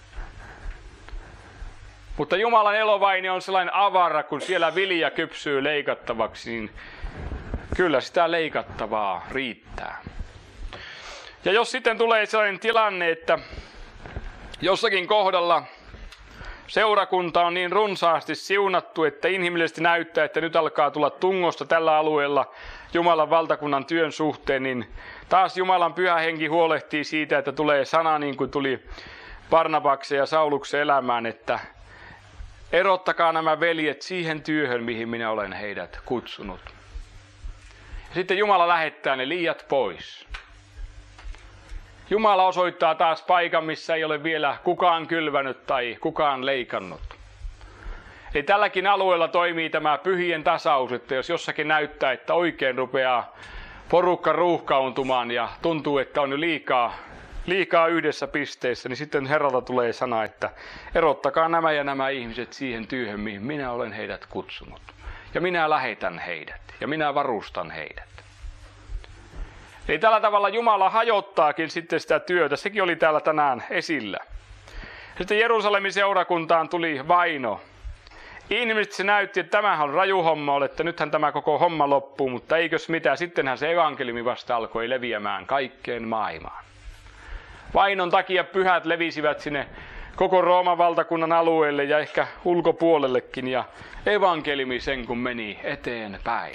Mutta Jumalan elovaini on sellainen avara, kun siellä vilja kypsyy leikattavaksi, niin kyllä sitä leikattavaa riittää. Ja jos sitten tulee sellainen tilanne, että jossakin kohdalla seurakunta on niin runsaasti siunattu, että inhimillisesti näyttää, että nyt alkaa tulla tungosta tällä alueella Jumalan valtakunnan työn suhteen, niin Taas Jumalan pyhä henki huolehtii siitä, että tulee sana niin kuin tuli Barnabaksen ja Sauluksen elämään, että erottakaa nämä veljet siihen työhön, mihin minä olen heidät kutsunut. Ja sitten Jumala lähettää ne liiat pois. Jumala osoittaa taas paikan, missä ei ole vielä kukaan kylvänyt tai kukaan leikannut. Eli tälläkin alueella toimii tämä pyhien tasaus, että jos jossakin näyttää, että oikein rupeaa porukka ruuhkauntumaan ja tuntuu, että on jo liikaa yhdessä pisteessä, niin sitten Herralta tulee sana, että erottakaa nämä ja nämä ihmiset siihen työhön, mihin minä olen heidät kutsunut. Ja minä lähetän heidät ja minä varustan heidät. Eli tällä tavalla Jumala hajottaakin sitten sitä työtä. Sekin oli täällä tänään esillä. Sitten Jerusalemin seurakuntaan tuli vaino. Ihmiset se näytti, että tämähän on raju homma, että nythän tämä koko homma loppuu, mutta eikös mitä, sittenhän se evankeliumi vasta alkoi leviämään kaikkeen maailmaan. Vainon takia pyhät levisivät sinne koko Rooman valtakunnan alueelle ja ehkä ulkopuolellekin, ja evankeliumi sen kun meni eteenpäin.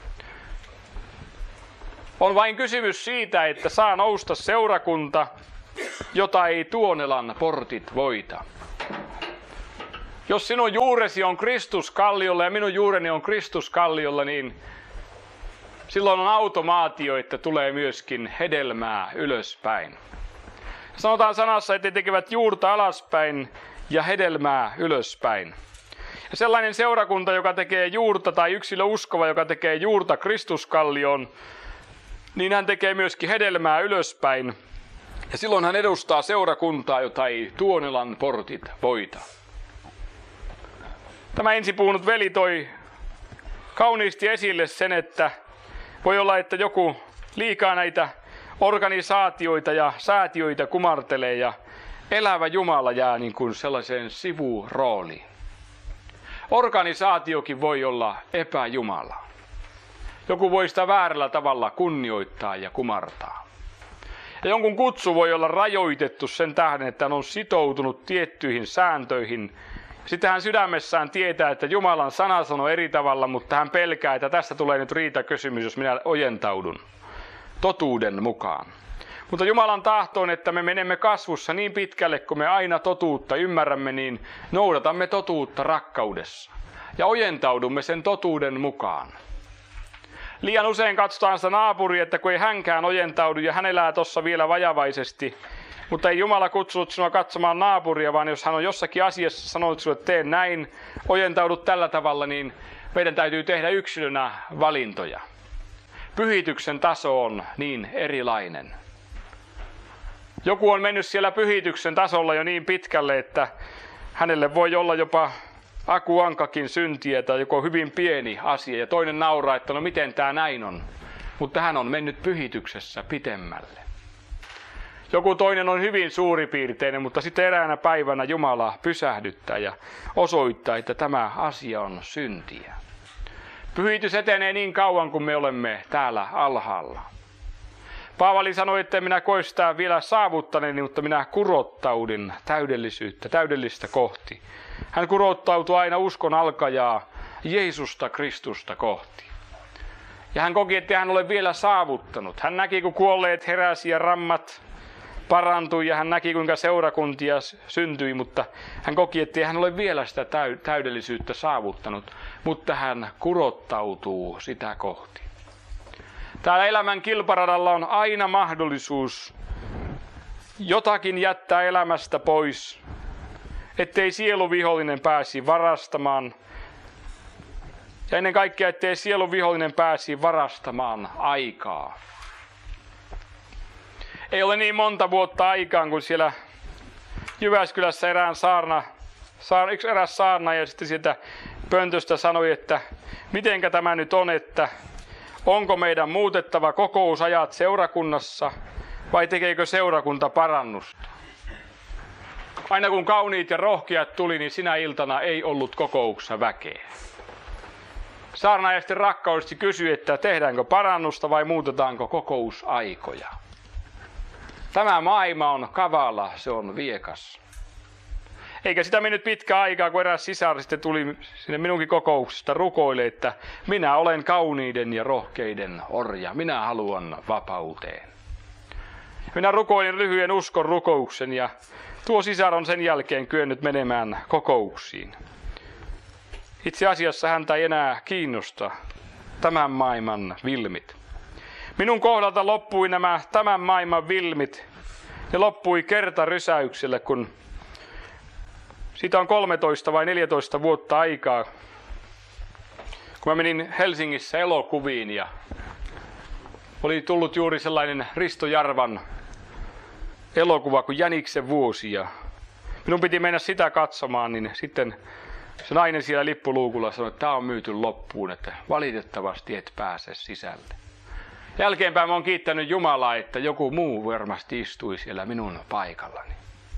On vain kysymys siitä, että saa nousta seurakunta, jota ei Tuonelan portit voita. Jos sinun juuresi on Kristus kalliolla ja minun juureni on Kristus kalliolla, niin silloin on automaatio, että tulee myöskin hedelmää ylöspäin. Sanotaan sanassa, että tekevät juurta alaspäin ja hedelmää ylöspäin. Ja sellainen seurakunta, joka tekee juurta, tai yksilö uskova, joka tekee juurta Kristuskallioon, niin hän tekee myöskin hedelmää ylöspäin. Ja silloin hän edustaa seurakuntaa, jota ei Tuonelan portit voita. Tämä ensin puhunut veli toi kauniisti esille sen, että voi olla, että joku liikaa näitä organisaatioita ja säätiöitä kumartelee ja elävä Jumala jää niin kuin sellaiseen sivurooliin. Organisaatiokin voi olla epäjumala. Joku voi sitä väärällä tavalla kunnioittaa ja kumartaa. Ja jonkun kutsu voi olla rajoitettu sen tähden, että hän on sitoutunut tiettyihin sääntöihin. Sitten hän sydämessään tietää, että Jumalan sana sanoo eri tavalla, mutta hän pelkää, että tästä tulee nyt riitakysymys, jos minä ojentaudun totuuden mukaan. Mutta Jumalan tahto on, että me menemme kasvussa niin pitkälle, kun me aina totuutta ymmärrämme, niin noudatamme totuutta rakkaudessa. Ja ojentaudumme sen totuuden mukaan. Liian usein katsotaan sitä naapuria, että kun ei hänkään ojentaudu ja hän elää tuossa vielä vajavaisesti. Mutta ei Jumala kutsunut sinua katsomaan naapuria, vaan jos hän on jossakin asiassa sanonut sinulle, että tee näin, ojentaudut tällä tavalla, niin meidän täytyy tehdä yksilönä valintoja. Pyhityksen taso on niin erilainen. Joku on mennyt siellä pyhityksen tasolla jo niin pitkälle, että hänelle voi olla jopa akuankakin syntiä tai joku hyvin pieni asia. Ja toinen nauraa, että no miten tämä näin on. Mutta hän on mennyt pyhityksessä pitemmälle. Joku toinen on hyvin suuripiirteinen, mutta sitten eräänä päivänä Jumala pysähdyttää ja osoittaa, että tämä asia on syntiä. Pyhitys etenee niin kauan, kuin me olemme täällä alhaalla. Paavali sanoi, että minä koe sitä vielä saavuttaneeni, mutta minä kurottaudin täydellistä kohti. Hän kurottautui aina uskon alkajaa Jeesusta Kristusta kohti. Ja hän koki, että hän ole vielä saavuttanut. Hän näki, kun kuolleet heräsi ja rammat parantui ja hän näki, kuinka seurakuntia syntyi, mutta hän koki, että hän ole vielä sitä täydellisyyttä saavuttanut, mutta hän kurottautuu sitä kohti. Täällä elämän kilparadalla on aina mahdollisuus jotakin jättää elämästä pois, ettei sieluvihollinen pääsi varastamaan. Ja ennen kaikkea, ettei sieluvihollinen pääsi varastamaan aikaa. Ei ole niin monta vuotta aikaan, kun siellä Jyväskylässä eräs saarna ja sitten sieltä pöntöstä sanoi, että mitenkä tämä nyt on, että onko meidän muutettava kokousajat seurakunnassa vai tekeekö seurakunta parannusta? Aina kun kauniit ja rohkeat tuli, niin sinä iltana ei ollut kokouksessa väkeä. Saarnaaja sitten rakkaudesti kysyi, että tehdäänkö parannusta vai muutetaanko kokousaikoja. Tämä maailma on kavala, se on viekas. Eikä sitä mennyt pitkä aikaa, kun eräs sisar sitten tuli sinne minunkin kokouksesta rukoille, että minä olen kauniiden ja rohkeiden orja, minä haluan vapauteen. Minä rukoilin lyhyen uskon rukouksen ja tuo sisar on sen jälkeen kyennyt menemään kokouksiin. Itse asiassa häntä ei enää kiinnosta tämän maailman vilmit. Minun kohdalta loppui nämä tämän maailman vilmit. Ne loppui kertarysäyksellä, kun siitä on 13 vai 14 vuotta aikaa, kun mä menin Helsingissä elokuviin ja oli tullut juuri sellainen Risto Jarvan elokuva kuin Jäniksen vuosi ja minun piti mennä sitä katsomaan, niin sitten se nainen siellä lippuluukulla sanoi, että tämä on myyty loppuun, että valitettavasti et pääse sisälle. Jälkeenpäin mä oon kiittänyt Jumalaa, että joku muu varmasti istui siellä minun paikallani.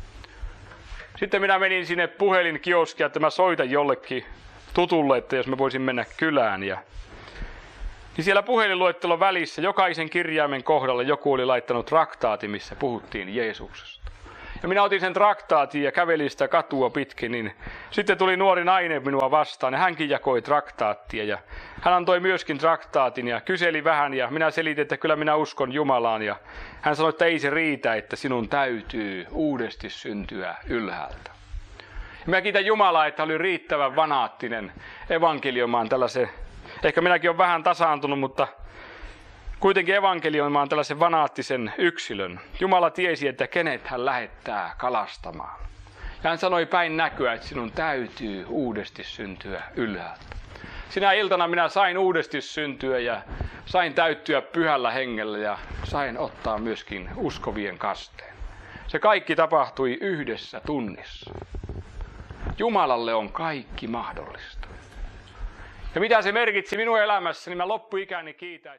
Sitten minä menin sinne puhelinkioskiin, että mä soitan jollekin tutulle, että jos mä voisin mennä kylään. Niin siellä puhelinluettelon välissä jokaisen kirjaimen kohdalla joku oli laittanut traktaati, missä puhuttiin Jeesuksesta. Ja minä otin sen traktaatin ja kävelin sitä katua pitkin, niin sitten tuli nuori nainen minua vastaan ja hänkin jakoi traktaattia. Ja hän antoi myöskin traktaatin ja kyseli vähän ja minä selitin, että kyllä minä uskon Jumalaan. Ja hän sanoi, että ei se riitä, että sinun täytyy uudesti syntyä ylhäältä. Ja minä kiitän Jumalaa, että oli riittävän fanaattinen evankelioimaan tällaisen, ehkä minäkin olen vähän tasaantunut, mutta kuitenkin evankelioimaan tällaisen fanaattisen yksilön. Jumala tiesi, että kenet hän lähettää kalastamaan. Ja hän sanoi päin näkyä, että sinun täytyy uudesti syntyä ylhäältä. Sinä iltana minä sain uudesti syntyä ja sain täyttyä pyhällä hengellä ja sain ottaa myöskin uskovien kasteen. Se kaikki tapahtui yhdessä tunnissa. Jumalalle on kaikki mahdollista. Ja mitä se merkitsi minun elämässäni, mä loppuikäni kiitän.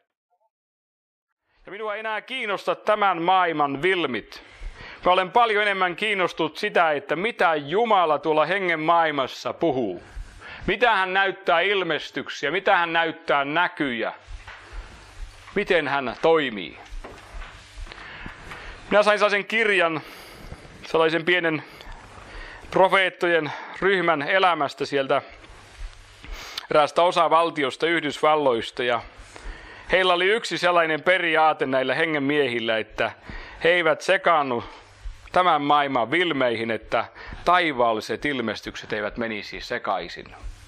Ja minua ei enää kiinnosta tämän maailman vilmit. Mä olen paljon enemmän kiinnostunut sitä, että mitä Jumala tuolla hengen maailmassa puhuu. Mitä hän näyttää ilmestyksiä, mitä hän näyttää näkyjä. Miten hän toimii. Minä sain sellaisen kirjan, sellaisen pienen profeettojen ryhmän elämästä sieltä eräästä osavaltiosta Yhdysvalloista. Ja heillä oli yksi sellainen periaate näillä hengen miehillä, että he eivät sekaannu tämän maailman vilmeihin, että taivaalliset ilmestykset eivät menisi sekaisin.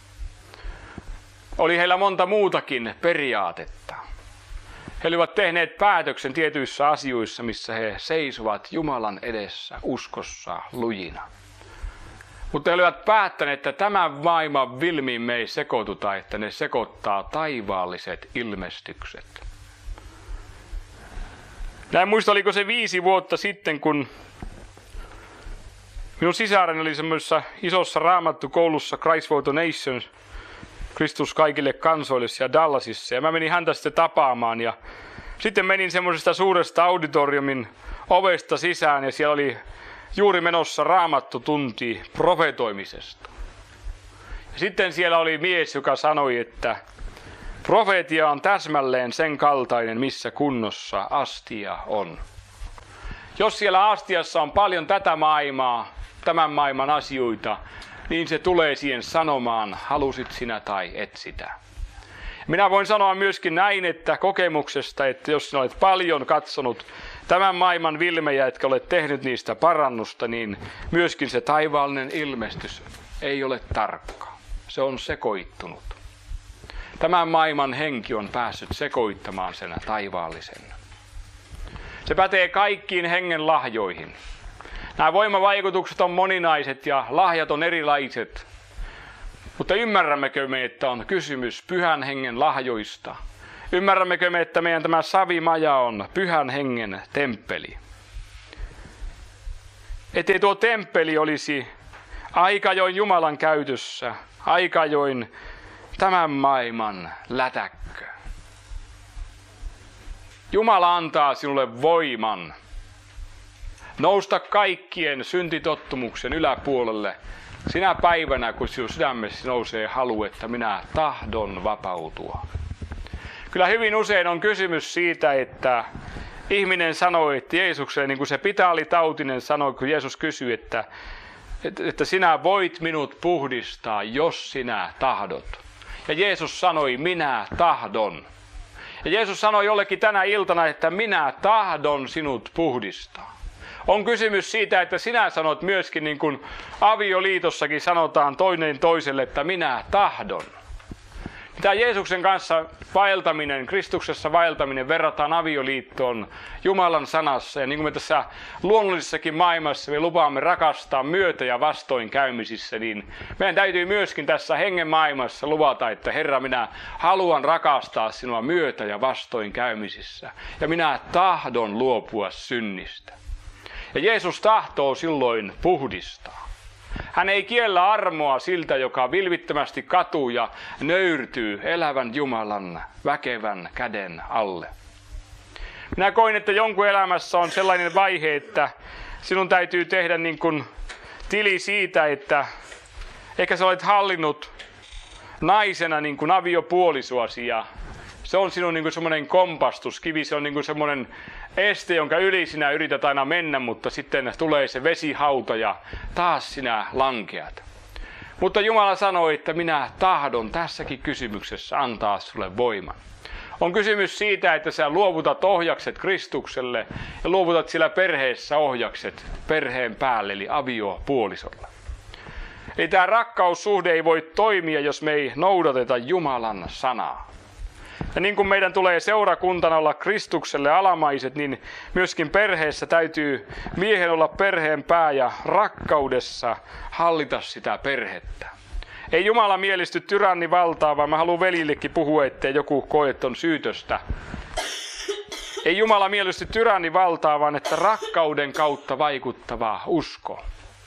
Oli heillä monta muutakin periaatetta. He olivat tehneet päätöksen tietyissä asioissa, missä he seisovat Jumalan edessä uskossa lujina. Mutta he olivat päättäneet, että tämän maailman vilmiin me ei sekoituta, että ne sekoittaa taivaalliset ilmestykset. Minä en muista, oliko se 5 vuotta sitten, kun minun sisareni oli semmoisessa isossa raamattukoulussa Christ for the Nations, Kristus kaikille kansoille siellä Dallasissa. Ja mä menin häntä sitten tapaamaan ja sitten menin semmoisesta suuresta auditoriumin ovesta sisään ja siellä oli juuri menossa raamattutunti profetoimisesta. Ja sitten siellä oli mies, joka sanoi, että profeetia on täsmälleen sen kaltainen, missä kunnossa astia on. Jos siellä astiassa on paljon tätä maailmaa, tämän maailman asioita, niin se tulee siihen sanomaan, halusit sinä tai et sitä. Minä voin sanoa myöskin näin, että kokemuksesta, että jos sinä olet paljon katsonut tämän maailman vilmejä, etkä ole tehnyt niistä parannusta, niin myöskin se taivaallinen ilmestys ei ole tarkka. Se on sekoittunut. Tämän maailman henki on päässyt sekoittamaan sen taivaallisen. Se pätee kaikkiin hengen lahjoihin. Nämä voimavaikutukset on moninaiset ja lahjat on erilaiset. Mutta ymmärrämmekö me, että on kysymys pyhän hengen lahjoista? Ymmärrämmekö me, että meidän tämä savimaja on pyhän hengen temppeli? Ettei tuo temppeli olisi aikajoin Jumalan käytössä, aikajoin tämän maailman lätäkkö. Jumala antaa sinulle voiman nousta kaikkien syntitottumuksen yläpuolelle sinä päivänä, kun sinun sydämessä nousee halu, että minä tahdon vapautua. Kyllä hyvin usein on kysymys siitä, että ihminen sanoi, että Jeesukselle, niin kuin se pitaalitautinen sanoi, kun Jeesus kysyi, että sinä voit minut puhdistaa, jos sinä tahdot. Ja Jeesus sanoi, minä tahdon. Ja Jeesus sanoi jollekin tänä iltana, että minä tahdon sinut puhdistaa. On kysymys siitä, että sinä sanot myöskin, niin kuin avioliitossakin sanotaan toinen toiselle, että minä tahdon. Tämä Jeesuksen kanssa vaeltaminen, Kristuksessa vaeltaminen verrataan avioliittoon Jumalan sanassa. Ja niin kuin me tässä luonnollisessakin maailmassa me lupaamme rakastaa myötä- ja vastoinkäymisissä, niin meidän täytyy myöskin tässä hengen maailmassa luvata, että Herra, minä haluan rakastaa sinua myötä- ja vastoinkäymisissä. Ja minä tahdon luopua synnistä. Ja Jeesus tahtoo silloin puhdistaa. Hän ei kiellä armoa siltä, joka vilvittömästi katuu ja nöyrtyy elävän Jumalan väkevän käden alle. Minä koin, että jonkun elämässä on sellainen vaihe, että sinun täytyy tehdä niin kuin tili siitä, että ehkä sä olet hallinnut naisena niin kuin aviopuolisoasi ja se on sinun niin kuin semmoinen kompastuskivi, se on niin kuin semmoinen este, jonka yli sinä yrität aina mennä, mutta sitten tulee se vesihauta ja taas sinä lankeat. Mutta Jumala sanoi, että minä tahdon tässäkin kysymyksessä antaa sulle voiman. On kysymys siitä, että sä luovutat ohjakset Kristukselle ja luovutat sillä perheessä ohjakset perheen päälle, eli aviopuolisolle. Eli tämä rakkaussuhde ei voi toimia, jos me ei noudateta Jumalan sanaa. Ja niin kuin meidän tulee seurakuntana olla Kristukselle alamaiset, niin myöskin perheessä täytyy miehen olla perheen pää ja rakkaudessa hallita sitä perhettä. Ei Jumala mielisty tyrannivaltaa, vaan mä haluan veljillekin puhua, ettei joku koe, että on syytöstä. Ei Jumala mielisty tyrannivaltaa, vaan että rakkauden kautta vaikuttava usko.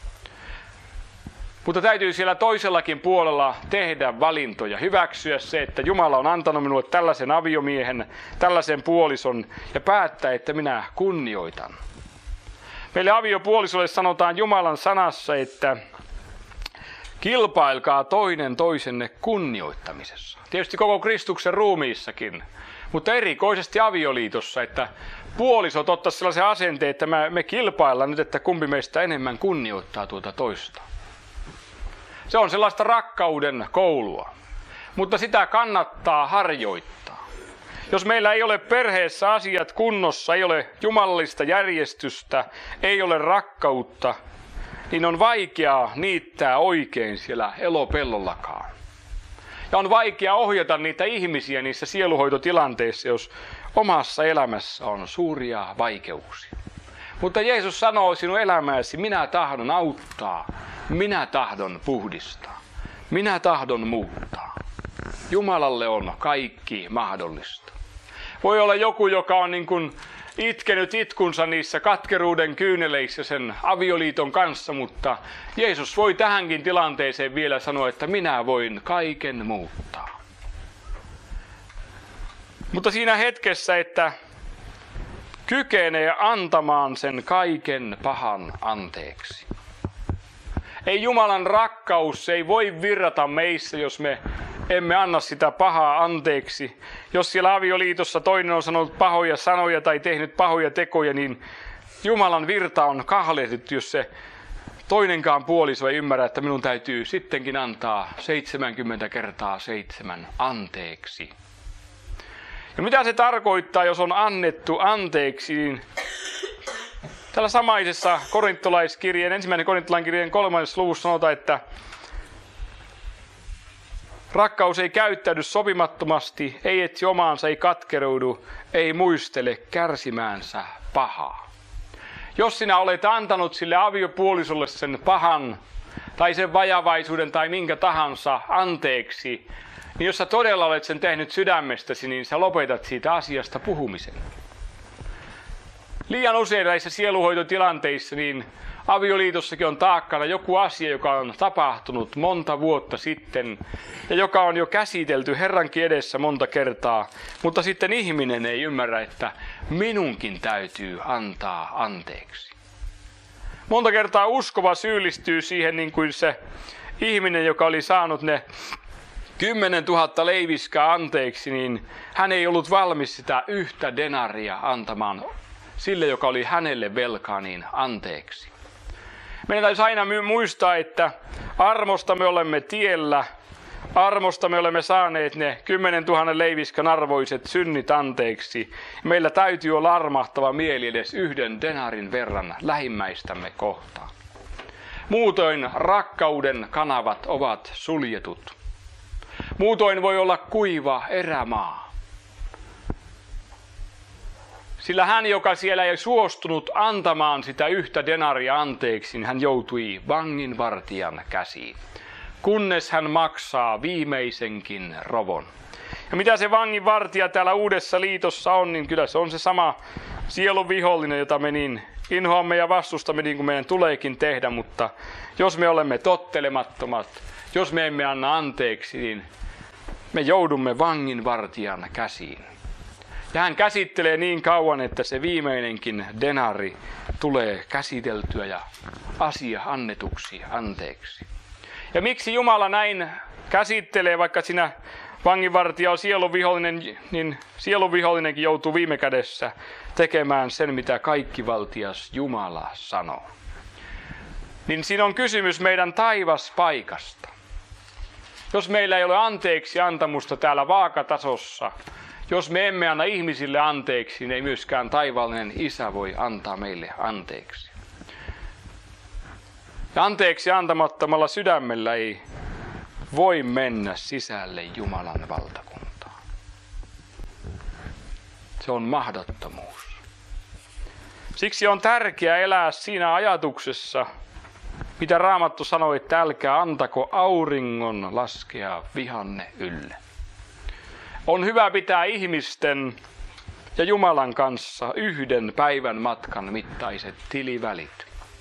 Mutta täytyy siellä toisellakin puolella tehdä valintoja, hyväksyä se, että Jumala on antanut minulle tällaisen aviomiehen, tällaisen puolison ja päättää, että minä kunnioitan. Meille aviopuolisolle sanotaan Jumalan sanassa, että kilpailkaa toinen toisenne kunnioittamisessa. Tietysti koko Kristuksen ruumiissakin, mutta erikoisesti avioliitossa, että puolisot ottaisivat sellaisen asenteen, että me kilpaillaan nyt, että kumpi meistä enemmän kunnioittaa tuota toista. Se on sellaista rakkauden koulua, mutta sitä kannattaa harjoittaa. Jos meillä ei ole perheessä asiat kunnossa, ei ole jumalallista järjestystä, ei ole rakkautta, niin on vaikeaa niittää oikein siellä elopellollakaan. Ja on vaikea ohjata niitä ihmisiä niissä sieluhoitotilanteissa, jos omassa elämässä on suuria vaikeuksia. Mutta Jeesus sanoo sinun elämääsi, minä tahdon auttaa, minä tahdon puhdistaa, minä tahdon muuttaa. Jumalalle on kaikki mahdollista. Voi olla joku, joka on niin kuin itkenyt itkunsa niissä katkeruuden kyyneleissä sen avioliiton kanssa, mutta Jeesus voi tähänkin tilanteeseen vielä sanoa, että minä voin kaiken muuttaa. Mutta siinä hetkessä, että kykenee antamaan sen kaiken pahan anteeksi. Ei Jumalan rakkaus, ei voi virrata meissä, jos me emme anna sitä pahaa anteeksi. Jos siellä avioliitossa toinen on sanonut pahoja sanoja tai tehnyt pahoja tekoja, niin Jumalan virta on kahlehdittu, jos se toinenkaan puoliso ei ymmärrä, että minun täytyy sittenkin antaa 70 kertaa 7 anteeksi. Ja mitä se tarkoittaa, jos on annettu anteeksi, niin tällä samaisessa korintolaiskirjeen, 1. korintolaiskirjeen 3. luvussa sanotaan, että rakkaus ei käyttäydy sopimattomasti, ei etsi omaansa, ei katkeroudu, ei muistele kärsimäänsä pahaa. Jos sinä olet antanut sille aviopuolisolle sen pahan tai sen vajavaisuuden tai minkä tahansa anteeksi, niin jos sä todella olet sen tehnyt sydämestäsi, niin sä lopetat siitä asiasta puhumisen. Liian usein näissä sieluhoitotilanteissa, niin avioliitossakin on taakkana joku asia, joka on tapahtunut monta vuotta sitten ja joka on jo käsitelty Herrankin edessä monta kertaa, mutta sitten ihminen ei ymmärrä, että minunkin täytyy antaa anteeksi. Monta kertaa uskova syyllistyy siihen niin kuin se ihminen, joka oli saanut ne 10 000 leiviskää anteeksi, niin hän ei ollut valmis sitä yhtä denaria antamaan sille, joka oli hänelle velkaa, niin anteeksi. Meidän täytyy aina muistaa, että armosta me olemme tiellä, Armosta me olemme saaneet ne 10 000 leiviskan arvoiset synnit anteeksi. Meillä täytyy olla armahtava mieli edes 1 denarin verran lähimmäistämme kohtaan. Muutoin rakkauden kanavat ovat suljetut. Muutoin voi olla kuiva erämaa. Sillä hän, joka siellä ei suostunut antamaan sitä 1 denaria anteeksi, hän joutui vanginvartijan käsiin, kunnes hän maksaa viimeisenkin rovon. Ja mitä se vanginvartija täällä Uudessa liitossa on, niin kyllä se on se sama sielun vihollinen, jota me niin inhoamme ja vastustamme niin kuin meidän tuleekin tehdä, mutta jos me olemme tottelemattomat, jos me emme anna anteeksi, niin me joudumme vanginvartijan käsiin. Ja hän käsittelee niin kauan, että se viimeinenkin denari tulee käsiteltyä ja asia annetuksi anteeksi. Ja miksi Jumala näin käsittelee, vaikka siinä vanginvartija on sielunvihollinen, niin sielunvihollinenkin joutuu viime kädessä tekemään sen, mitä kaikkivaltias Jumala sanoo. Niin siinä on kysymys meidän taivaspaikasta. Jos meillä ei ole anteeksi antamusta täällä vaakatasossa, jos me emme anna ihmisille anteeksi, niin ei myöskään taivaallinen Isä voi antaa meille anteeksi. Ja anteeksi antamattomalla sydämellä ei voi mennä sisälle Jumalan valtakuntaan. Se on mahdottomuus. Siksi on tärkeää elää siinä ajatuksessa, mitä Raamattu sanoi, että älkää antako auringon laskea vihanne ylle. On hyvä pitää ihmisten ja Jumalan kanssa 1 päivän matkan mittaiset tilivälit.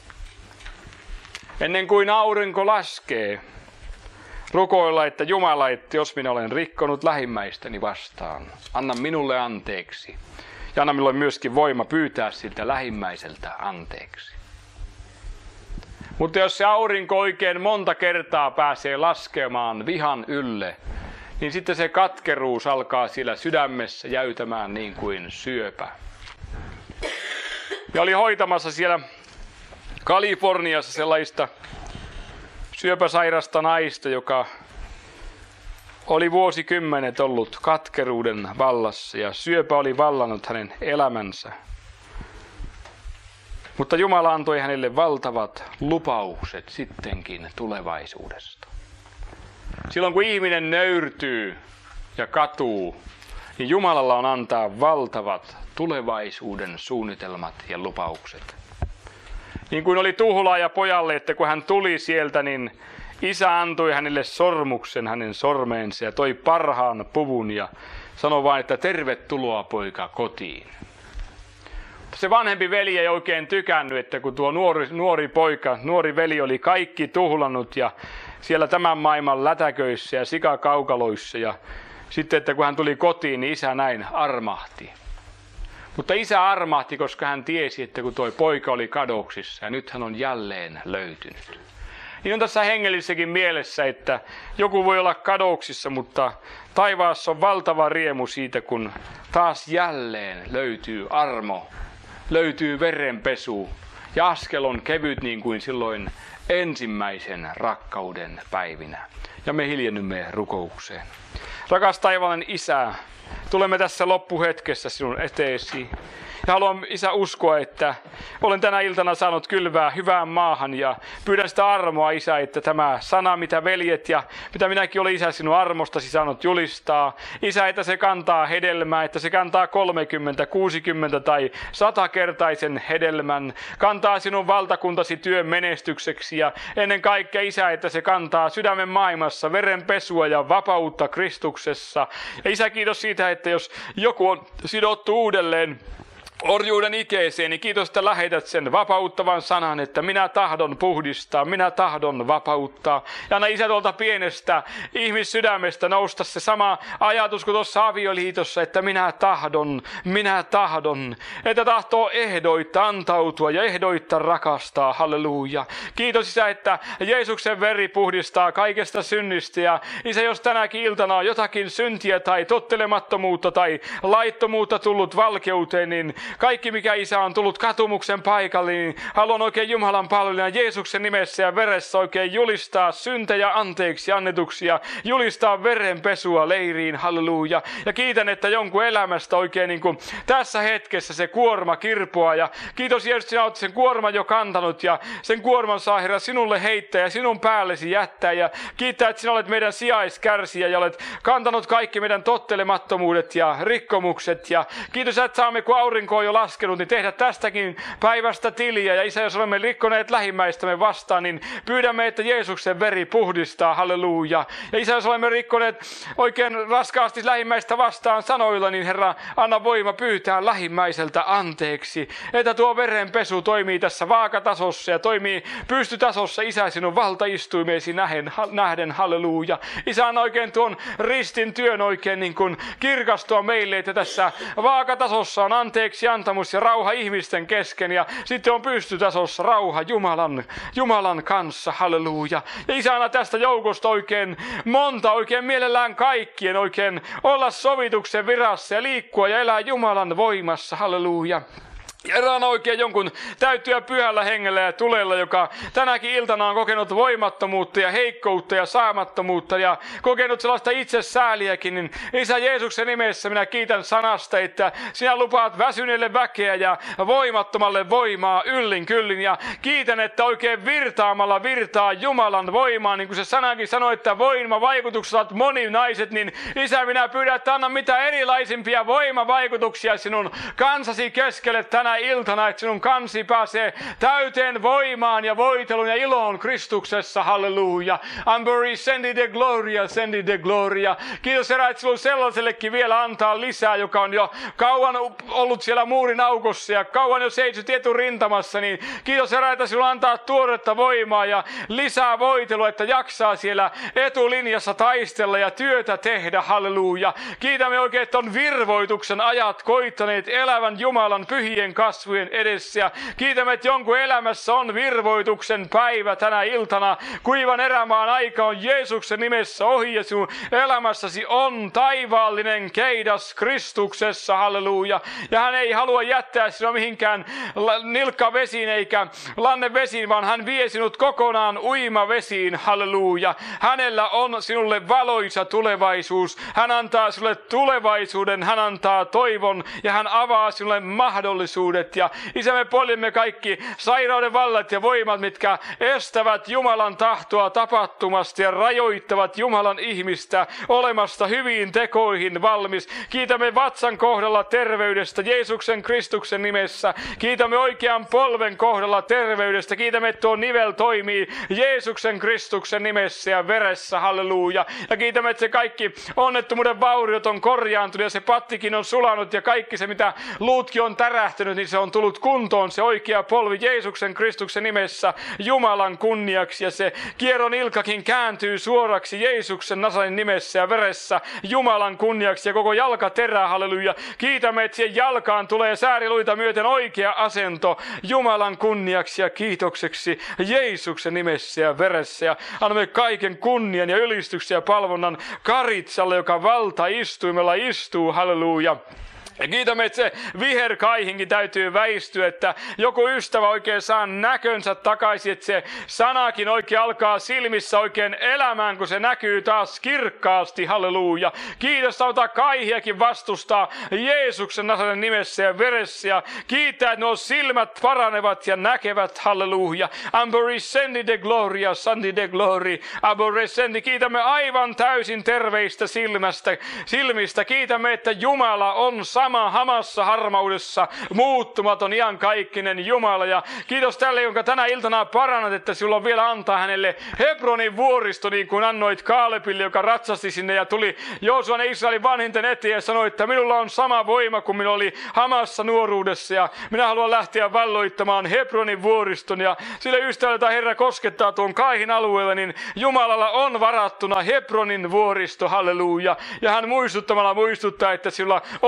Ennen kuin aurinko laskee, rukoilla, että Jumala, että jos minä olen rikkonut lähimmäistäni vastaan, anna minulle anteeksi. Ja anna minulle myöskin voima pyytää siltä lähimmäiseltä anteeksi. Mutta jos se aurinko oikein monta kertaa pääsee laskemaan vihan ylle, niin sitten se katkeruus alkaa siellä sydämessä jäytämään niin kuin syöpä. Ja oli hoitamassa siellä Kaliforniassa sellaista syöpäsairasta naista, joka oli vuosikymmenet ollut katkeruuden vallassa ja syöpä oli vallannut hänen elämänsä. Mutta Jumala antoi hänelle valtavat lupaukset sittenkin tulevaisuudesta. Silloin kun ihminen nöyrtyy ja katuu, niin Jumalalla on antaa valtavat tulevaisuuden suunnitelmat ja lupaukset. Niin kuin oli tuhlaaja pojalle, että kun hän tuli sieltä, niin isä antoi hänelle sormuksen hänen sormeensa ja toi parhaan puvun ja sanoi vain, että tervetuloa poika kotiin. Se vanhempi veli ei oikein tykännyt, että kun tuo nuori veli oli kaikki tuhlannut ja siellä tämän maailman lätäköissä ja sikakaukaloissa ja sitten, että kun hän tuli kotiin, niin isä näin armahti. Mutta isä armahti, koska hän tiesi, että kun tuo poika oli kadoksissa ja nyt hän on jälleen löytynyt. Niin on tässä hengellisessäkin mielessä, että joku voi olla kadoksissa, mutta taivaassa on valtava riemu siitä, kun taas jälleen löytyy armo, löytyy verenpesu ja askel on kevyt niin kuin silloin ensimmäisen rakkauden päivinä. Ja me hiljennymme rukoukseen. Rakas taivaallinen Isä, tulemme tässä loppuhetkessä sinun eteesi. Ja haluan, Isä, uskoa, että olen tänä iltana saanut kylvää hyvään maahan ja pyydän sitä armoa, Isä, että tämä sana, mitä veljet ja mitä minäkin olen, Isä, sinun armostasi saanut julistaa. Isä, että se kantaa hedelmää, että se kantaa 30, 60 tai 100-kertaisen hedelmän. Kantaa sinun valtakuntasi työn menestykseksi ja ennen kaikkea, Isä, että se kantaa sydämen maailmassa verenpesua ja vapautta Kristuksessa. Ja Isä, kiitos siitä, että jos joku on sidottu uudelleen orjuuden ikeeseen, niin kiitos, että lähetät sen vapauttavan sanan, että minä tahdon puhdistaa, minä tahdon vapauttaa. Ja anna, Isä, tuolta pienestä ihmissydämestä nousta se sama ajatus kuin tuossa avioliitossa, että minä tahdon, että tahtoo ehdoitta antautua ja ehdoitta rakastaa, halleluja. Kiitos, Isä, että Jeesuksen veri puhdistaa kaikesta synnistä ja Isä, jos tänäkin iltana on jotakin syntiä tai tottelemattomuutta tai laittomuutta tullut valkeuteen, niin kaikki mikä Isä on tullut katumuksen paikalle, niin haluan oikein Jumalan palvelijana Jeesuksen nimessä ja veressä oikein julistaa syntejä anteeksi annetuksi ja julistaa verenpesua leiriin, halleluja. Ja kiitän, että jonkun elämästä oikein niin kuin tässä hetkessä se kuorma kirpoaa ja kiitos Jeesus, sinä olet sen kuorman jo kantanut ja sen kuorman saa Herra sinulle heittää ja sinun päällesi jättää ja kiittää, että sinä olet meidän sijaiskärsijä ja olet kantanut kaikki meidän tottelemattomuudet ja rikkomukset ja kiitos, että saamme kun aurinko on jo laskenut, niin tehdä tästäkin päivästä tiliä ja Isä, jos olemme rikkoneet lähimmäistämme vastaan, niin pyydämme, että Jeesuksen veri puhdistaa, halleluja. Ja Isä, jos olemme rikkoneet oikein raskaasti lähimmäistä vastaan sanoilla, niin Herra, anna voima pyytää lähimmäiseltä anteeksi, että tuo verenpesu toimii tässä vaakatasossa ja toimii pystytasossa, Isä, sinun valtaistuimeesi nähden, halleluja. Isä, anna oikein tuon ristin työn oikein niin kuin kirkastua meille, että tässä vaakatasossa on anteeksi antamus ja rauha ihmisten kesken ja sitten on pystytasossa rauha Jumalan kanssa, halleluja. Ja Isä, anna tästä joukosta oikein monta, oikein mielellään kaikkien oikein olla sovituksen virassa ja liikkua ja elää Jumalan voimassa, halleluja. Erään oikein jonkun täyttyä pyhällä hengellä ja tulella, joka tänäkin iltana on kokenut voimattomuutta ja heikkoutta ja saamattomuutta ja kokenut sellaista itsesääliäkin, niin Isä Jeesuksen nimessä minä kiitän sanasta, että sinä lupaat väsyneelle väkeä ja voimattomalle voimaa yllin kyllin ja kiitän, että oikein virtaamalla virtaa Jumalan voimaa, niin kuin se sanakin sanoi, että voimavaikutukset ovat moninaiset, niin Isä, minä pyydän, että anna mitä erilaisimpia voimavaikutuksia sinun kansasi keskelle tänä iltana, että sinun kansi pääsee täyteen voimaan ja voitelun ja iloon Kristuksessa, halleluja. Ambori, sendi de gloria. Kiitos Herra, että sinun sellaisellekin vielä antaa lisää, joka on jo kauan ollut siellä muurin aukossa ja kauan jo seissyt eturintamassa, niin kiitos Herra, että sinun antaa tuoretta voimaa ja lisää voitelua, että jaksaa siellä etulinjassa taistella ja työtä tehdä, halleluja. Kiitämme oikein, että on virvoituksen ajat koittaneet elävän Jumalan pyhien kasvujen edessä. Ja kiitämme, että jonkun elämässä on virvoituksen päivä tänä iltana. Kuivan erämaan aika on Jeesuksen nimessä ohi ja sinun elämässäsi on taivaallinen keidas Kristuksessa, halleluja. Ja hän ei halua jättää sinua mihinkään nilkkavesiin eikä lannevesiin, vaan hän vie sinut kokonaan uimavesiin, halleluja. Hänellä on sinulle valoisa tulevaisuus. Hän antaa sinulle tulevaisuuden, hän antaa toivon ja hän avaa sinulle mahdollisuudet. Ja Isä, me poljemme kaikki sairauden vallat ja voimat, mitkä estävät Jumalan tahtoa tapahtumasta ja rajoittavat Jumalan ihmistä olemasta hyviin tekoihin valmis. Kiitämme vatsan kohdalla terveydestä Jeesuksen Kristuksen nimessä. Kiitämme oikean polven kohdalla terveydestä. Kiitämme, että tuo nivel toimii Jeesuksen Kristuksen nimessä ja veressä, halleluja. Ja kiitämme, että se kaikki onnettomuuden vauriot on korjaantunut ja se pattikin on sulanut ja kaikki se, mitä luutkin on tärähtänyt, niin se on tullut kuntoon, se oikea polvi Jeesuksen Kristuksen nimessä Jumalan kunniaksi ja se kierron ilkakin kääntyy suoraksi Jeesuksen Nasaretin nimessä ja veressä Jumalan kunniaksi ja koko jalkaterä, halleluja. Kiitämme, että siihen jalkaan tulee sääriluita myöten oikea asento Jumalan kunniaksi ja kiitokseksi Jeesuksen nimessä ja veressä ja annamme kaiken kunnian ja ylistyksen ja palvonnan Karitsalle, joka valtaistuimella istuu, halleluja. Ja kiitämme, että se viherkaihinkin täytyy väistyä, että joku ystävä oikein saa näkönsä takaisin, että se sanakin oikein alkaa silmissä oikein elämään, kun se näkyy taas kirkkaasti, halleluja. Kiitos, auta kaihiakin vastustaa Jeesuksen Nasaretin nimessä ja veressä ja kiittää, että nuo silmät paranevat ja näkevät, halleluja. Ambori sendi de gloria, sandi de glory, ambori sendi. Kiitämme aivan täysin terveistä silmistä. Kiitämme, että Jumala on sama hamassa harmaudessa, muuttumaton, iankaikkinen Jumala. Ja kiitos tälle, jonka tänä iltana parannat, että sinulla on vielä antaa hänelle Hebronin vuoristo, niin kuin annoit Kaalepille, joka ratsasti sinne ja tuli Joosuan ja Israelin vanhinten eteen ja sanoi, että minulla on sama voima kuin minulla oli Hamassa nuoruudessa ja minä haluan lähteä valloittamaan Hebronin vuoriston. Ja sille ystävälle, jota Herra koskettaa tuon Kaihin alueella, niin Jumalalla on varattuna Hebronin vuoristo, halleluja. Ja hän muistuttaa, että sillä on oleva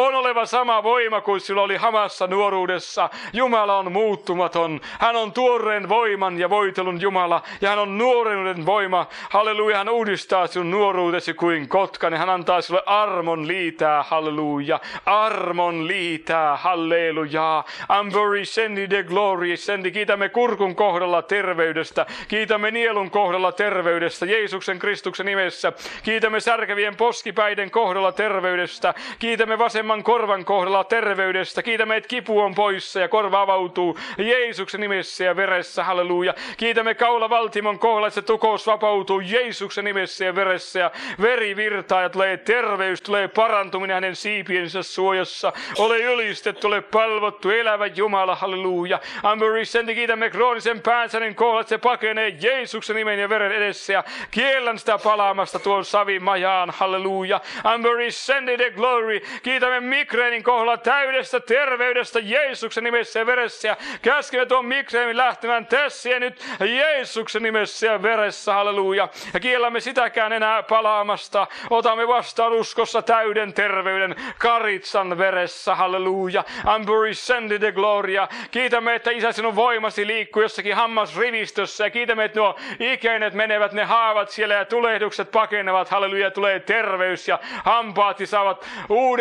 sama voima kuin sillä oli hamassa nuoruudessa. Jumala on muuttumaton. Hän on tuoreen voiman ja voitelun Jumala. Ja hän on nuoruuden voima. Halleluja, hän uudistaa sinun nuoruutesi kuin kotkan. Hän antaa sinulle armon liitää. Halleluja. Armon liitää. Halleluja. Ambori sendi de glory. Sendi. Kiitämme kurkun kohdalla terveydestä. Kiitämme nielun kohdalla terveydestä. Jeesuksen Kristuksen nimessä. Kiitämme särkevien poskipäiden kohdalla terveydestä. Kiitämme vasemman korvan kohdalla terveydestä. Kiitämme, että kipu on poissa ja korva avautuu Jeesuksen nimessä ja veressä. Halleluja. Kiitämme kaulavaltimon kohdalla, että se tukous vapautuu Jeesuksen nimessä ja veressä. Ja veri virtaa ja tulee terveys, tulee parantuminen hänen siipiensä suojassa. Ole ylistetty, ole palvottu, elävä Jumala. Halleluja. Amborisendi, kiitämme kroonisen päänsänen kohdalla, että se pakenee Jeesuksen nimen ja veren edessä. Ja kiellän sitä palaamasta tuon savimajaan. Halleluja. Amborisendi de glory. Kiitämme migreenin kohdalla täydestä terveydestä Jeesuksen nimessä ja veressä. Ja käskemme tuon migreenin lähtemään tässä ja nyt Jeesuksen nimessä ja veressä. Halleluja. Ja kiellämme sitäkään enää palaamasta. Otamme vastaan uskossa täyden terveyden karitsan veressä. Halleluja. Amborisendi de gloria. Kiitämme, että Isä, sinun voimasi liikkuu jossakin hammasrivistössä. Ja kiitämme, että nuo ikeinet menevät, ne haavat siellä ja tulehdukset pakenevat. Halleluja. Tulee terveys ja hampaat saavat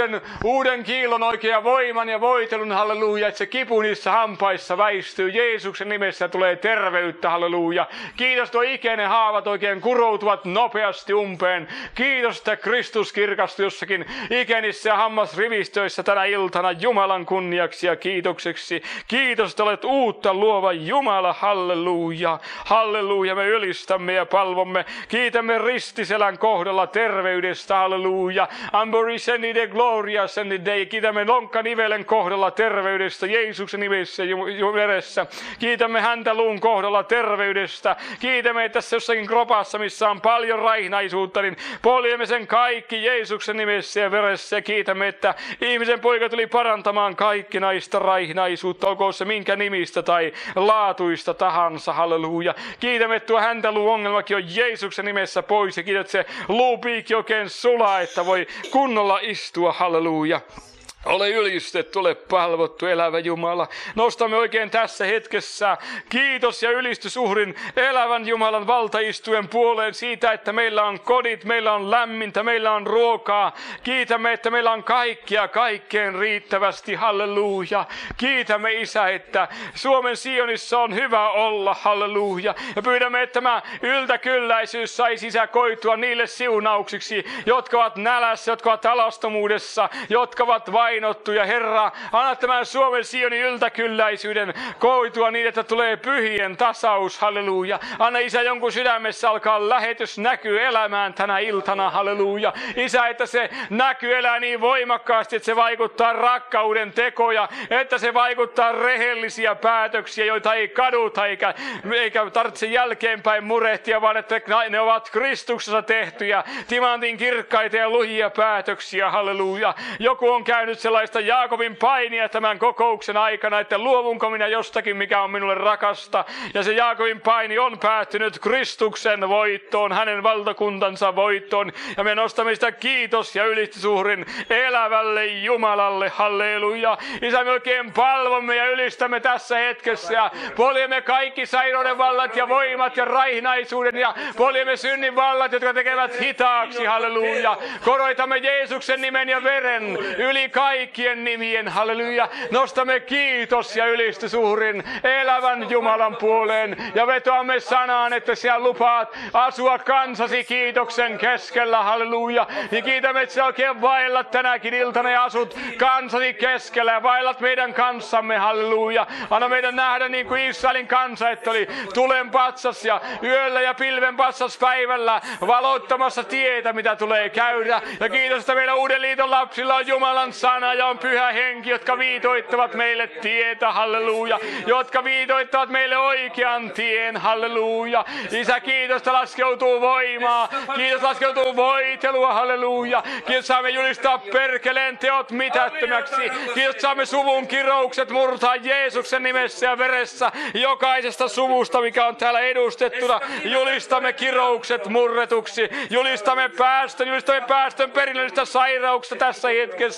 uuden kiilon oikean voiman ja voitelun. Halleluja. Että se kipu niissä hampaissa väistyy. Jeesuksen nimessä tulee terveyttä. Halleluja. Kiitos, tuo ikeinen haavat oikein kuroutuvat nopeasti umpeen. Kiitos, että Kristus kirkastui jossakin ikenissä ja hammasrivistöissä tänä iltana Jumalan kunniaksi ja kiitokseksi. Kiitos, että olet uutta luova Jumala. Halleluja. Halleluja. Me ylistämme ja palvomme. Kiitämme ristiselän kohdalla terveydestä. Halleluja. Amborisendi de gloria sendi de. Kiitämme lonkkanivelen kohdalla terveydestä Jeesuksen nimessä ja veressä. Kiitämme häntä luun kohdalla terveydestä. Kiitämme, että tässä jossakin kropassa, missä on paljon raihnaisuutta, niin poljemme sen kaikki Jeesuksen nimessä ja veressä. Ja kiitämme, että ihmisen poika tuli parantamaan kaikkinaista raihnaisuutta, olkoon se minkä nimistä tai laatuista tahansa. Halleluja. Kiitämme, että tuo häntä luu ongelmakin on Jeesuksen nimessä pois. Ja kiitos, että se luupiikki oikein sulaa, että voi kunnolla istua. Halleluja. Ole ylistetty, ole palvottu, elävä Jumala. Nostamme oikein tässä hetkessä kiitos ja ylistysuhrin elävän Jumalan valtaistujen puoleen siitä, että meillä on kodit, meillä on lämmintä, meillä on ruokaa. Kiitämme, että meillä on kaikkia kaikkeen riittävästi. Halleluja. Kiitämme, Isä, että Suomen Sionissa on hyvä olla. Halleluja. Ja pyydämme, että tämä yltäkylläisyys saisi, Isä, koitua niille siunauksiksi, jotka ovat nälässä, jotka ovat alastomuudessa, jotka ovat vainottuja. Herra, anna tämän Suomen Sionin yltäkylläisyyden koitua niin, että tulee pyhien tasaus. Halleluja. Anna, Isä, jonkun sydämessä alkaa lähetys näkyy elämään tänä iltana. Halleluja. Isä, että se näkyy elää niin voimakkaasti, että se vaikuttaa rakkauden tekoja, että se vaikuttaa rehellisiä päätöksiä, joita ei kaduta eikä tarvitse jälkeenpäin murehtia, vaan että ne ovat Kristuksessa tehtyjä, timantin kirkkaita ja lujia päätöksiä. Halleluja. Joku on käynyt sellaista Jaakobin painia tämän kokouksen aikana, että luovunko minä jostakin, mikä on minulle rakasta. Ja se Jaakobin paini on päättynyt Kristuksen voittoon, hänen valtakuntansa voittoon. Ja me nostamme sitä kiitos ja ylistysuhrin elävälle Jumalalle. Halleluja. Isä, me oikein palvomme ja ylistämme tässä hetkessä. Ja poljemme kaikki sairauden vallat ja voimat ja raihnaisuuden ja poljemme synnin vallat, jotka tekevät hitaaksi. Halleluja. Koroitamme Jeesuksen nimen ja veren yli kaikkien nimien. Halleluja. Nostamme kiitos ja ylistysuhrin elävän Jumalan puoleen ja vetoamme sanaan, että sinä lupaat asua kansasi kiitoksen keskellä. Halleluja. Ja kiitämme, että sinä oikein vaellat tänäkin iltana ja asut kansasi keskellä ja vaellat meidän kanssamme. Halleluja. Anna meidän nähdä niin kuin Israelin kansa, että oli tulen patsas ja yöllä ja pilven patsas päivällä valoittamassa tietä, mitä tulee käydä. Ja kiitos, että meidän Uuden liiton lapsilla on Jumalan sana ja on Pyhä Henki, jotka viitoittavat meille tietä. Halleluja. Jotka viitoittavat meille oikean tien. Halleluja. Isä, kiitos, että laskeutuu voimaa. Kiitos, laskeutuu voitelua. Halleluja. Kiitos, saamme julistaa perkeleen teot mitättömäksi. Kiitos, saamme suvun kiroukset murtaa Jeesuksen nimessä ja veressä. Jokaisesta suvusta, mikä on täällä edustettuna, julistamme kiroukset murretuksi. Julistamme päästön perinnöllisistä sairauksista tässä hetkessä.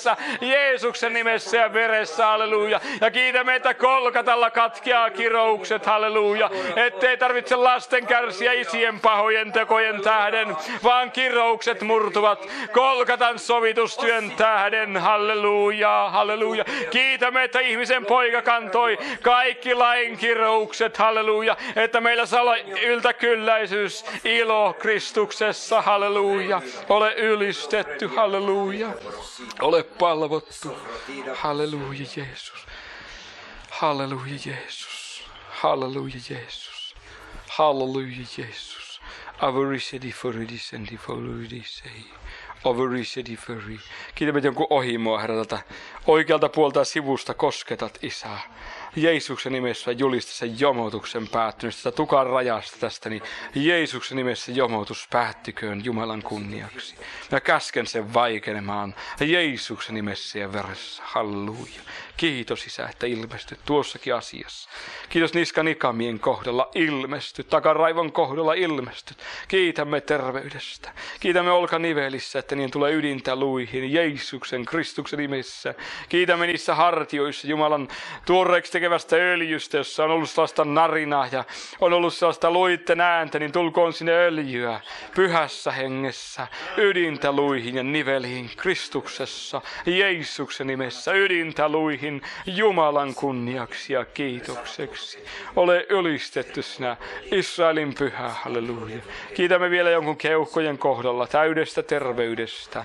Jeesuksen nimessä ja veressä, halleluja. Ja kiitämme, että Golgatalla katkeaa kiroukset, halleluja. Ettei tarvitse lasten kärsiä isien pahojen tekojen tähden, vaan kiroukset murtuvat Golgatan sovitustyön tähden, halleluja, halleluja. Kiitämme, että ihmisen poika kantoi kaikki lain kiroukset, halleluja. Että meillä saa olla yltäkylläisyys, ilo Kristuksessa, halleluja. Ole ylistetty, halleluja. Ole palvottu, halleluja Jeesus. Halleluja Jeesus. Halleluja Jeesus. Halleluja Jeesus. Avarisedi foridisendi foluidisei. Avarisedi fori. Kiitämme jonkun ohimoa, Herra, tältä oikealta puolta sivusta kosketat, Isä. Jeesuksen nimessä julista sen jomotuksen päättynyt tukan rajasta tästä, niin Jeesuksen nimessä jomotus päättyköön Jumalan kunniaksi. Mä käsken sen vaikenemaan Jeesuksen nimessä ja veressä. Halleluja. Kiitos, Isä, että ilmestyt tuossakin asiassa. Kiitos niskanikamien kohdalla ilmestyt, takaraivon kohdalla ilmestyt. Kiitämme terveydestä. Kiitämme olkanivelissä, että niin tulee ydintä luihin Jeesuksen Kristuksen nimessä. Kiitämme niissä hartioissa Jumalan tuoreeksi tekevästä öljystä, jossa on ollut sellaista narinaa ja on ollut sellaista luitten ääntä, niin tulkoon sinne öljyä pyhässä hengessä, ydintä luihin ja niveliin Kristuksessa, Jeesuksen nimessä, ydintä luihin Jumalan kunniaksi ja kiitokseksi. Ole ylistetty sinä Israelin pyhä, halleluja. Kiitämme vielä jonkun keuhkojen kohdalla täydestä terveydestä,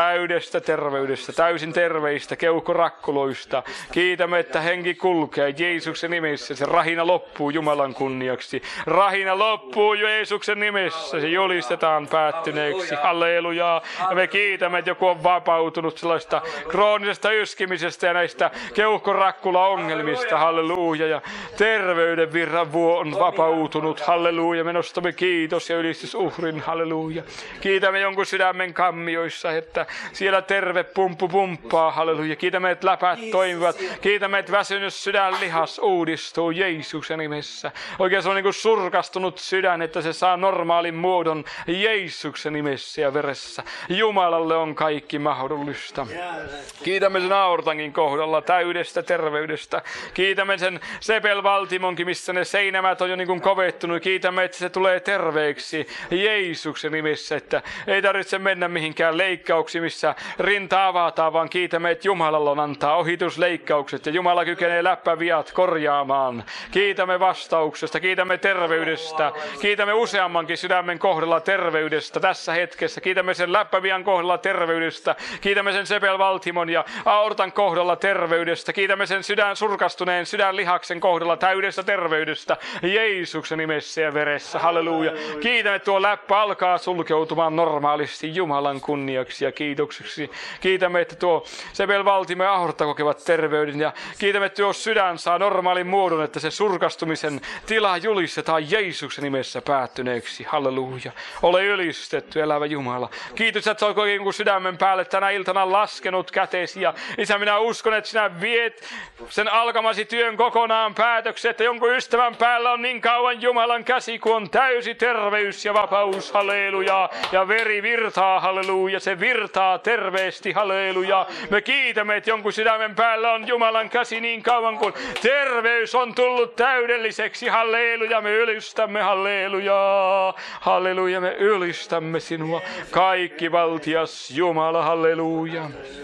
täysin terveistä keuhkorakkuloista. Kiitämme, että henki kulkee Jeesuksen nimessä. Se rahina loppuu Jumalan kunniaksi. Rahina loppuu Jeesuksen nimessä. Se julistetaan päättyneeksi. Halleluja. Ja me kiitämme, että joku on vapautunut sellaista kroonisesta yskimisestä ja näistä keuhkorakkula-ongelmista. Halleluja. Ja terveyden virran on vapautunut. Halleluja. Me nostamme kiitos ja ylistysuhrin. Halleluja. Kiitämme jonkun sydämen kammioissa, että siellä terve pumppu pumppaa. Halleluja. Kiitämme, että läpät toimivat. Kiitämme, että väsynyt sydänlihas uudistuu Jeesuksen nimessä. Oikein se on niin kuin surkastunut sydän, että se saa normaalin muodon Jeesuksen nimessä ja veressä. Jumalalle on kaikki mahdollista. Kiitämme sen aortankin kohdalla täydestä terveydestä. Kiitämme sen sepelvaltimonkin, missä ne seinämät on jo niin kuin kovettunut. Kiitämme, että se tulee terveeksi Jeesuksen nimessä, että ei tarvitse mennä mihinkään leikkauksiin, missä rinta avataan, vaan kiitämme, että Jumalalla on antaa ohitusleikkaukset ja Jumala kykenee läppäviat korjaamaan. Kiitämme vastauksesta, kiitämme terveydestä, kiitämme useammankin sydämen kohdalla terveydestä tässä hetkessä. Kiitämme sen läppävian kohdalla terveydestä, kiitämme sen sepelvaltimon ja aortan kohdalla terveydestä, kiitämme sen surkastuneen sydänlihaksen kohdalla täydestä terveydestä Jeesuksen nimessä ja veressä. Halleluja. Kiitämme, että tuo läppä alkaa sulkeutumaan normaalisti Jumalan kunniaksi ja kiitokseksi. Kiitämme, että tuo sepelvaltimo ja aorta kokevat terveyden ja kiitämme, että tuo sydän saa normaalin muodon, että se surkastumisen tila julistetaan Jeesuksen nimessä päättyneeksi. Halleluja. Ole ylistetty, elävä Jumala. Kiitos, että sä oot oikein kuin sydämen päälle tänä iltana laskenut kätesi. Ja Isä, minä uskon, että sinä viet sen alkamasi työn kokonaan päätöksen, että jonkun ystävän päällä on niin kauan Jumalan käsi, kun on täysi terveys ja vapaus. Halleluja. Ja veri virtaa, halleluja. Se virtaa terveesti, halleluja. Me kiitämme, että jonkun sydämen päällä on Jumalan käsi niin kauan, kun terveys on tullut täydelliseksi. Halleluja, me ylistämme, halleluja. Halleluja, me ylistämme sinua. Kaikki valtias Jumala, halleluja.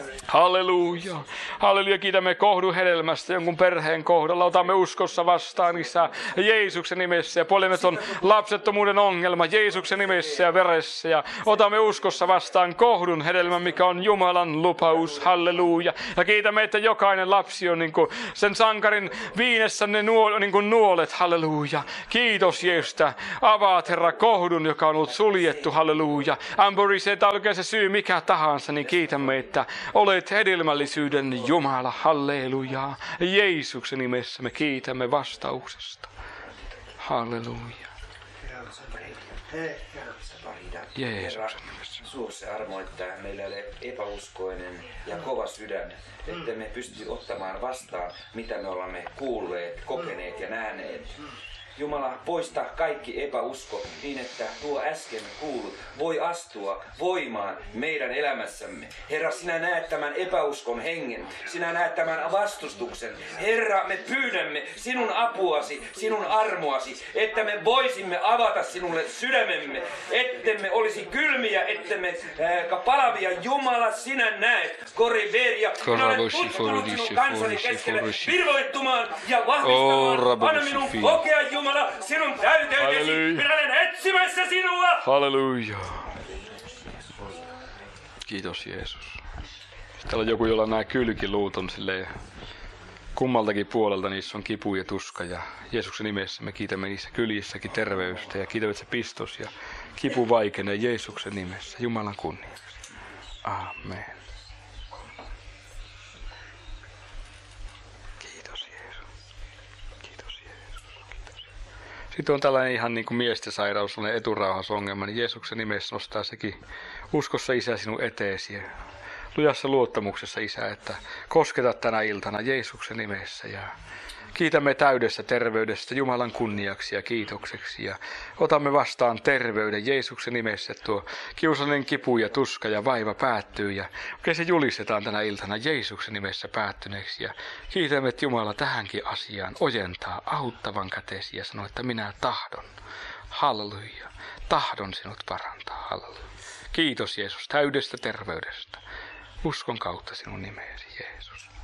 Halleluja. Halleluja, kiitämme kohdun hedelmästä jonkun perheen kohdalla. Otamme uskossa vastaan, Isä, Jeesuksen nimessä. Ja poljemme ton lapsettomuuden ongelma Jeesuksen nimessä ja veressä. Ja otamme uskossa vastaan kohdun hedelmän, mikä on Jumalan lupaus. Halleluja. Ja kiitämme, että jokainen lapsi on niin kuin sen sankarin viinessä ne niin kuin nuolet. Halleluja. Kiitos Jeesusta. Avaat, Herra, kohdun, joka on ollut suljettu. Halleluja. Ampuri, se, että olkoon se syy mikä tahansa, niin kiitämme, että olet hedelmällisyyden Jumala. Halleluja. Jeesuksen nimessä me kiitämme vastauksesta. Halleluja. Jeesuksen nimessä. Suossa armoittaa meille epäuskoinen ja kova sydän, että me pysty ottamaan vastaan, mitä me olemme kuulleet, kokeneet ja nähneet. Jumala, poista kaikki epäusko niin, että tuo äsken kuullut voi astua voimaan meidän elämässämme. Herra, sinä näet tämän epäuskon hengen. Sinä näet tämän vastustuksen. Herra, me pyydämme sinun apuasi, sinun armoasi, että me voisimme avata sinulle sydämemme, ettemme olisi kylmiä, ettemme palavia. Jumala, sinä näet, Koriveria, minä olen kutsunut sinun kansani keskelle virvoittumaan ja vahvistamaan. Anna minun kokea, Jumala, sinun täyteytesi. Minä olen etsimässä sinua. Halleluja. Kiitos Jeesus. Täällä on joku, jolla nämä kylkiluut on silleen kummaltakin puolelta, niissä on kipu ja tuska. Ja Jeesuksen nimessä me kiitämme niissä kyljissäkin terveystä ja kiitämme, että se pistos ja kipu vaikenee Jeesuksen nimessä. Jumalan kunniaksi. Amen. Kiitos Jeesus. Kiitos Jeesus. Kiitos. Sitten on tällainen ihan niin kuin miesten sairaus, sellainen eturauhasongelma, niin Jeesuksen nimessä nostaa sekin uskossa Isä sinun eteesi. Ja lujassa luottamuksessa Isä, että kosketa tänä iltana Jeesuksen nimessä ja kiitämme täydestä terveydestä Jumalan kunniaksi ja kiitokseksi ja otamme vastaan terveyden Jeesuksen nimessä, että tuo kiusallinen kipu ja tuska ja vaiva päättyy ja se julistetaan tänä iltana Jeesuksen nimessä päättyneeksi ja kiitämme, että Jumala tähänkin asiaan ojentaa auttavan kätesi ja sanoo, että minä tahdon, halleluja, tahdon sinut parantaa, halleluja. Kiitos Jeesus täydestä terveydestä, uskon kautta sinun nimeesi Jeesus.